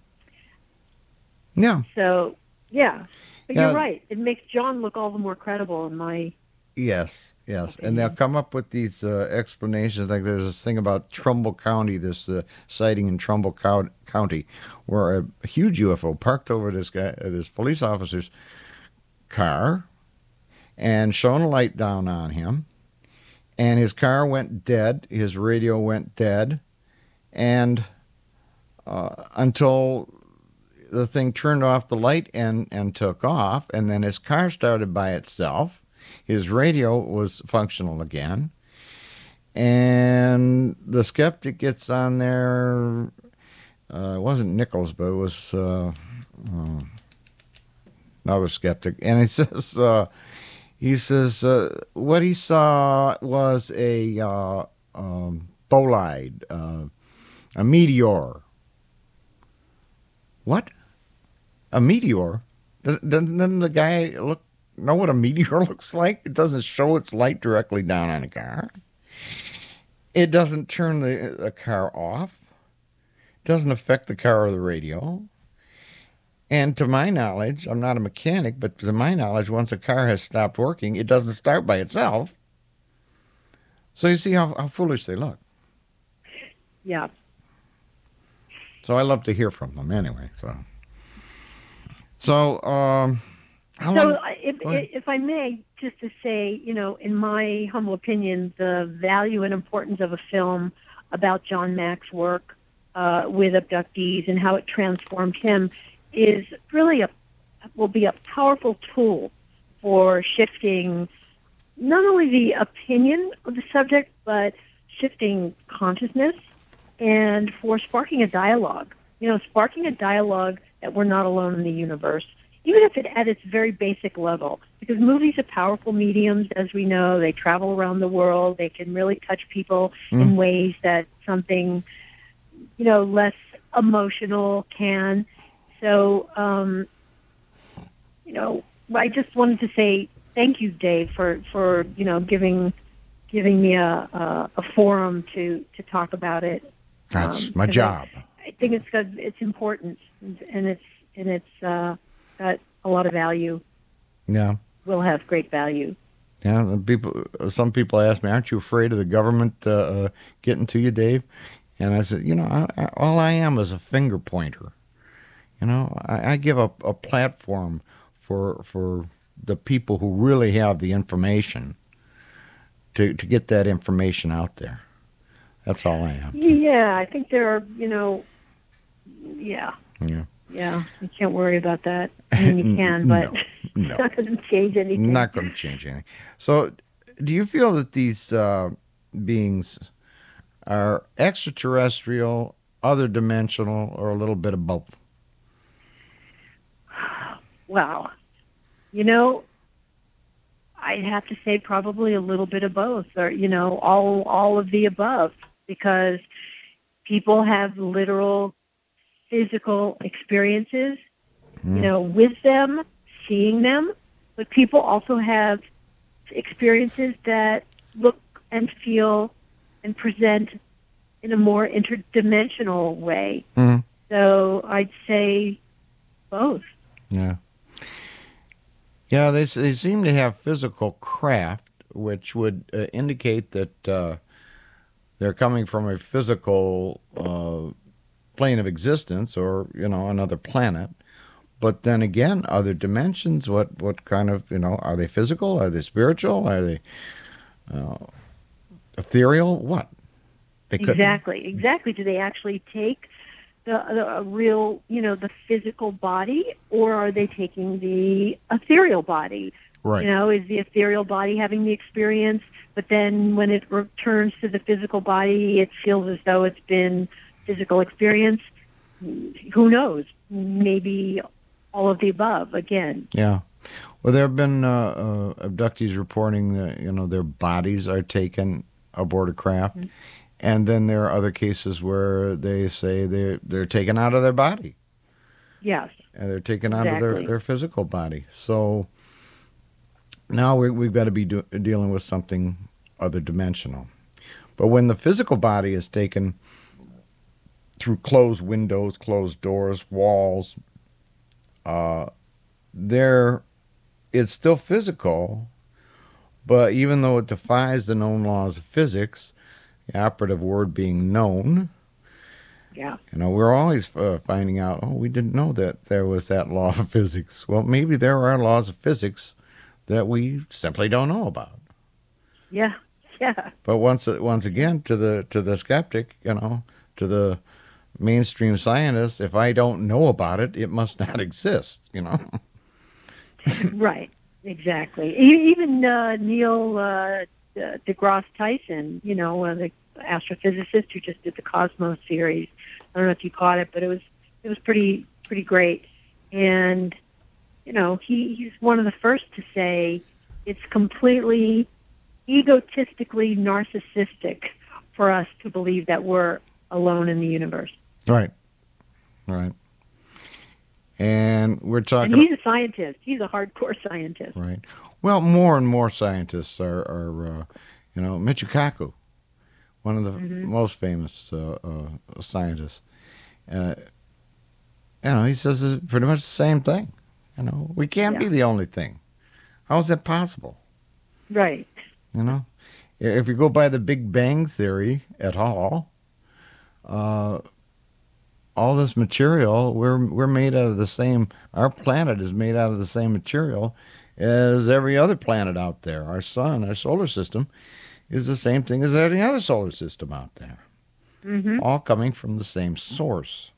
[SPEAKER 3] Yeah.
[SPEAKER 4] So, yeah. But you're right. It makes John look all the more credible in my...
[SPEAKER 3] Yes. And they'll come up with these explanations. Like there's this thing about Trumbull County, this sighting in Trumbull County, where a huge UFO parked over this police officer's car and shone a light down on him. And his car went dead. His radio went dead. And until the thing turned off the light and took off, and then his car started by itself. his radio was functional again. And the skeptic gets on there. It wasn't Nichols, but it was another skeptic. And he says what he saw was a bolide, a meteor. What? A meteor? Doesn't the guy know what a meteor looks like? It doesn't show its light directly down on a car. It doesn't turn the car off. It doesn't affect the car or the radio. And to my knowledge, I'm not a mechanic, but to my knowledge, once a car has stopped working, it doesn't start by itself. So you see how foolish they look.
[SPEAKER 4] Yeah.
[SPEAKER 3] So I love to hear from them anyway. So
[SPEAKER 4] if I may, just to say, in my humble opinion, the value and importance of a film about John Mack's work with abductees and how it transformed him is really will be a powerful tool for shifting not only the opinion of the subject, but shifting consciousness and for sparking a dialogue. Sparking a dialogue that we're not alone in the universe, even if it at its very basic level. Because movies are powerful mediums, as we know. They travel around the world. They can really touch people in ways that something, less emotional can. So, I just wanted to say thank you, Dave, for giving me a forum to talk about it.
[SPEAKER 3] That's my job.
[SPEAKER 4] I think it's important, and it's got a lot of value.
[SPEAKER 3] Yeah, will
[SPEAKER 4] have great value.
[SPEAKER 3] Yeah, some people ask me, "Aren't you afraid of the government getting to you, Dave?" And I said, all I am is a finger pointer. I give a platform for the people who really have the information to get that information out there. That's all I am.
[SPEAKER 4] Yeah, I think there are, Yeah, you can't worry about that. I mean, you can, but
[SPEAKER 3] no.
[SPEAKER 4] It's not going to change anything.
[SPEAKER 3] Not going to change anything. So, do you feel that these beings are extraterrestrial, other dimensional, or a little bit of both?
[SPEAKER 4] Well, I'd have to say probably a little bit of both, or all of the above, because people have literal physical experiences, with them, seeing them, but people also have experiences that look and feel and present in a more interdimensional way. Mm-hmm. So I'd say both.
[SPEAKER 3] Yeah. Yeah, they seem to have physical craft, which would indicate that they're coming from a physical plane of existence, or another planet. But then again, other dimensions. What kind of are they physical? Are they spiritual? Are they ethereal? What? They
[SPEAKER 4] exactly. Do they actually take the real, the physical body, or are they taking the ethereal body?
[SPEAKER 3] Right.
[SPEAKER 4] Is the ethereal body having the experience, but then when it returns to the physical body, it feels as though it's been physical experience? Who knows? Maybe all of the above again.
[SPEAKER 3] Yeah. Well, there have been abductees reporting that, their bodies are taken aboard a craft. Mm-hmm. And then there are other cases where they say they're taken out of their body.
[SPEAKER 4] Yes.
[SPEAKER 3] And they're taken out of their physical body. So now we've got to be dealing with something other dimensional. But when the physical body is taken through closed windows, closed doors, walls, it's still physical, but even though it defies the known laws of physics, the operative word being known.
[SPEAKER 4] Yeah.
[SPEAKER 3] We're always finding out, we didn't know that there was that law of physics. Well, maybe there are laws of physics that we simply don't know about.
[SPEAKER 4] Yeah.
[SPEAKER 3] But once again, to the skeptic, to the mainstream scientist, if I don't know about it, it must not exist,
[SPEAKER 4] Right. Exactly. Even Neil deGrasse Tyson, the astrophysicist who just did the Cosmos series. I don't know if you caught it, but it was pretty great. And he's one of the first to say it's completely egotistically narcissistic for us to believe that we're alone in the universe.
[SPEAKER 3] Right. And we're talking.
[SPEAKER 4] And he's a scientist. He's a hardcore scientist.
[SPEAKER 3] Right. Well, more and more scientists are Michio Kaku, one of the most famous scientists. He says pretty much the same thing. We can't be the only thing. How is that possible?
[SPEAKER 4] Right.
[SPEAKER 3] If you go by the Big Bang Theory et al., all this material, we're made out of the same. Our planet is made out of the same material as every other planet out there. Our sun, our solar system, is the same thing as any other solar system out there. All coming from the same source.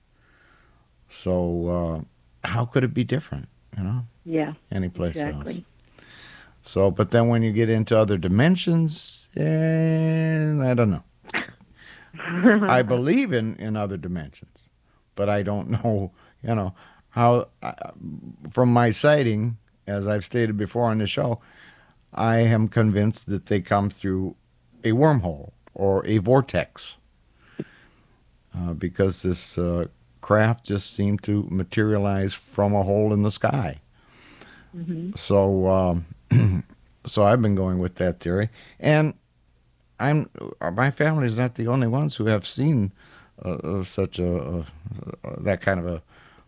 [SPEAKER 3] So how could it be different?
[SPEAKER 4] Yeah.
[SPEAKER 3] Any place
[SPEAKER 4] exactly.
[SPEAKER 3] else. So, but then when you get into other dimensions, I don't know. I believe in other dimensions, but I don't know, how, from my sighting, as I've stated before on the show, I am convinced that they come through a wormhole or a vortex, because this craft just seemed to materialize from a hole in the sky. So, so I've been going with that theory, and my family is not the only ones who have seen such that kind of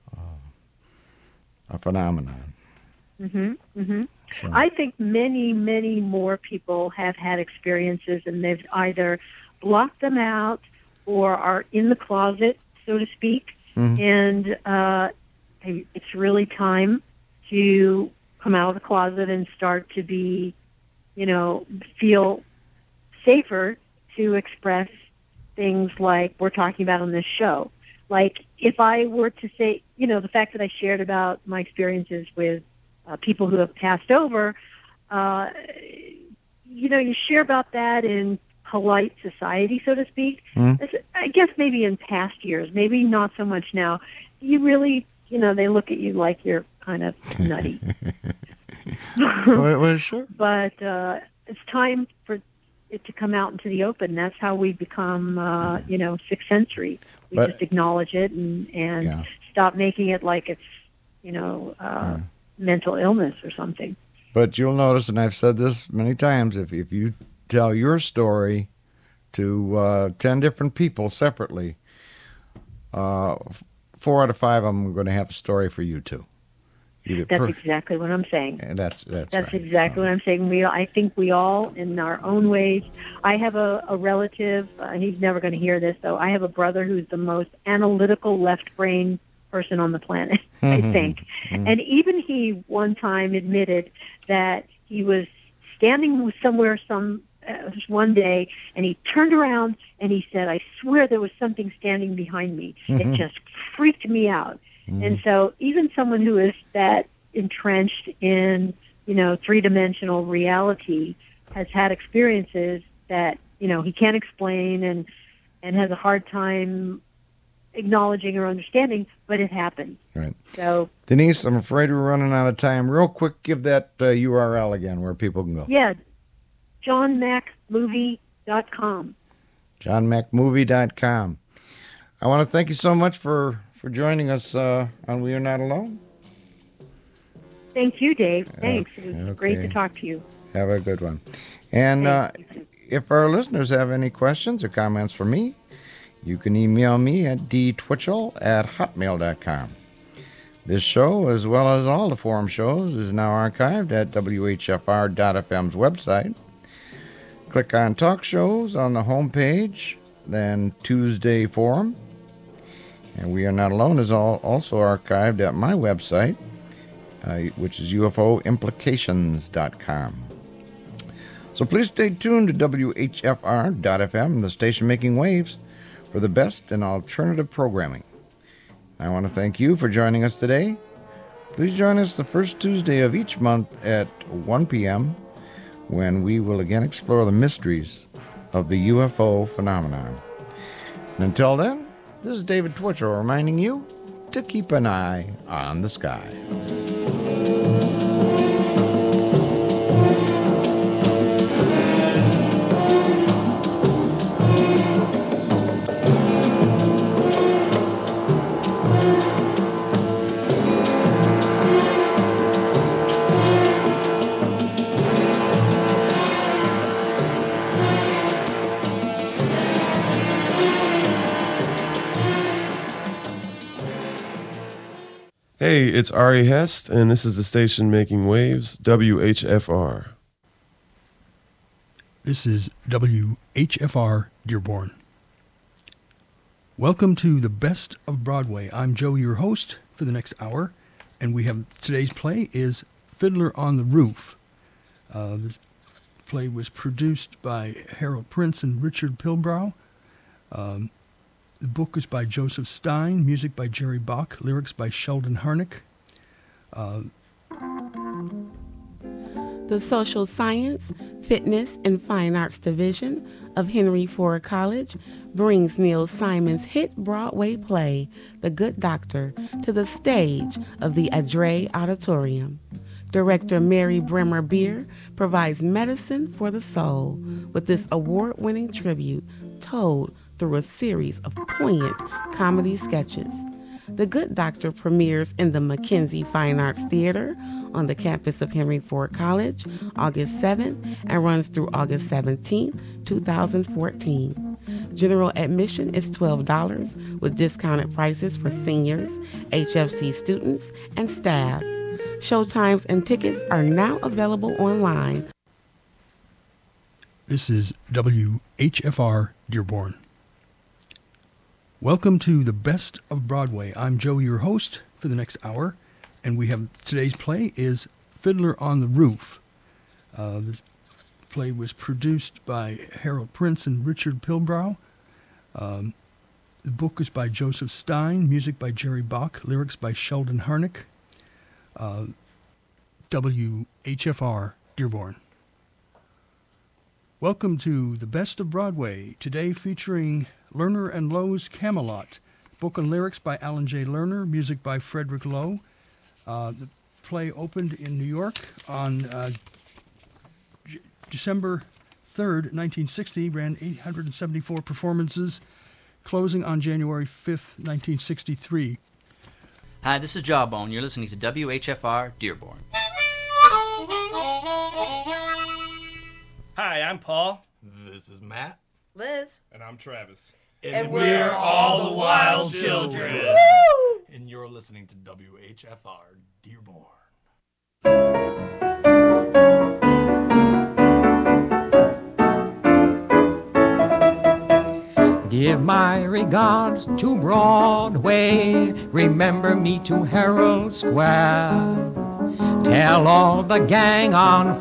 [SPEAKER 3] a phenomenon. So.
[SPEAKER 4] I think many, many more people have had experiences, and they've either blocked them out or are in the closet, so to speak. And it's really time to come out of the closet and start to be, feel safer to express things like we're talking about on this show. Like if I were to say, the fact that I shared about my experiences with people who have passed over, you share about that in polite society, so to speak. I guess maybe in past years, maybe not so much now. You really, they look at you like you're kind of nutty.
[SPEAKER 3] Well, sure.
[SPEAKER 4] But it's time for it to come out into the open. That's how we become, sixth sensory. We just acknowledge it and stop making it like it's, mental illness or something.
[SPEAKER 3] But you'll notice, and I've said this many times, if you tell your story to 10 different people separately, 4 out of 5 of them are going to have a story for you too.
[SPEAKER 4] That's exactly what I'm saying.
[SPEAKER 3] And that's
[SPEAKER 4] right. Exactly what I'm saying. I think we all, in our own ways. I have a relative. He's never going to hear this, though. I have a brother who's the most analytical left brain person on the planet, I think. And even he one time admitted that he was standing somewhere one day, and he turned around and he said, "I swear there was something standing behind me." It just freaked me out. And so even someone who is that entrenched in, three-dimensional reality has had experiences that, he can't explain and has a hard time acknowledging or understanding, but it happened.
[SPEAKER 3] Right.
[SPEAKER 4] So,
[SPEAKER 3] Denise, I'm afraid we're running out of time. Real quick, give that URL again where people can go.
[SPEAKER 4] Yeah, johnmacmovie.com.
[SPEAKER 3] johnmacmovie.com. I want to thank you so much for joining us on We Are Not Alone.
[SPEAKER 4] Thank you, Dave. Thanks. It was great to talk to you.
[SPEAKER 3] Have a good one. And if our listeners have any questions or comments for me, you can email me at dtwitchell@hotmail.com. This show, as well as all the forum shows, is now archived at WHFR.FM's website. Click on Talk Shows on the homepage, then Tuesday Forum. And We Are Not Alone is also archived at my website, which is UFOimplications.com. So please stay tuned to WHFR.FM, the station making waves, for the best in alternative programming. I want to thank you for joining us today. Please join us the first Tuesday of each month at 1 p.m. when we will again explore the mysteries of the UFO phenomenon. And until then, this is David Twitchell reminding you to keep an eye on the sky.
[SPEAKER 5] Hey, it's Ari Hest, and this is the station making waves, WHFR.
[SPEAKER 6] This is WHFR Dearborn. Welcome to the Best of Broadway. I'm Joe, your host for the next hour, and we have today's play is Fiddler on the Roof. The play was produced by Harold Prince and Richard Pilbrow. The book is by Joseph Stein, music by Jerry Bach, lyrics by Sheldon Harnick.
[SPEAKER 7] The Social Science, Fitness, and Fine Arts Division of Henry Ford College brings Neil Simon's hit Broadway play, The Good Doctor, to the stage of the Adre Auditorium. Director Mary Bremer Beer provides medicine for the soul with this award-winning tribute told through a series of poignant comedy sketches. The Good Doctor premieres in the Mackenzie Fine Arts Theater on the campus of Henry Ford College August 7th and runs through August 17th, 2014. General admission is $12 with discounted prices for seniors, HFC students, and staff. Showtimes and tickets are now available online.
[SPEAKER 6] This is WHFR Dearborn. Welcome to the Best of Broadway. I'm Joe, your host for the next hour, and we have today's play is Fiddler on the Roof. The play was produced by Harold Prince and Richard Pilbrow. The book is by Joseph Stein, music by Jerry Bach, lyrics by Sheldon Harnick. WHFR Dearborn. Welcome to the Best of Broadway, today featuring Lerner and Lowe's Camelot. Book and lyrics by Alan J. Lerner, music by Frederick Lowe. The play opened in New York on December 3rd, 1960, ran 874 performances, closing on January 5th, 1963.
[SPEAKER 8] Hi, this is Jawbone. You're listening to WHFR Dearborn.
[SPEAKER 9] Hi, I'm Paul.
[SPEAKER 10] This is Matt.
[SPEAKER 11] Liz.
[SPEAKER 9] And I'm Travis.
[SPEAKER 10] And we're all the Wild Children. And you're listening to WHFR Dearborn.
[SPEAKER 12] Give my regards to Broadway. Remember me to Herald Square. Tell all the gang on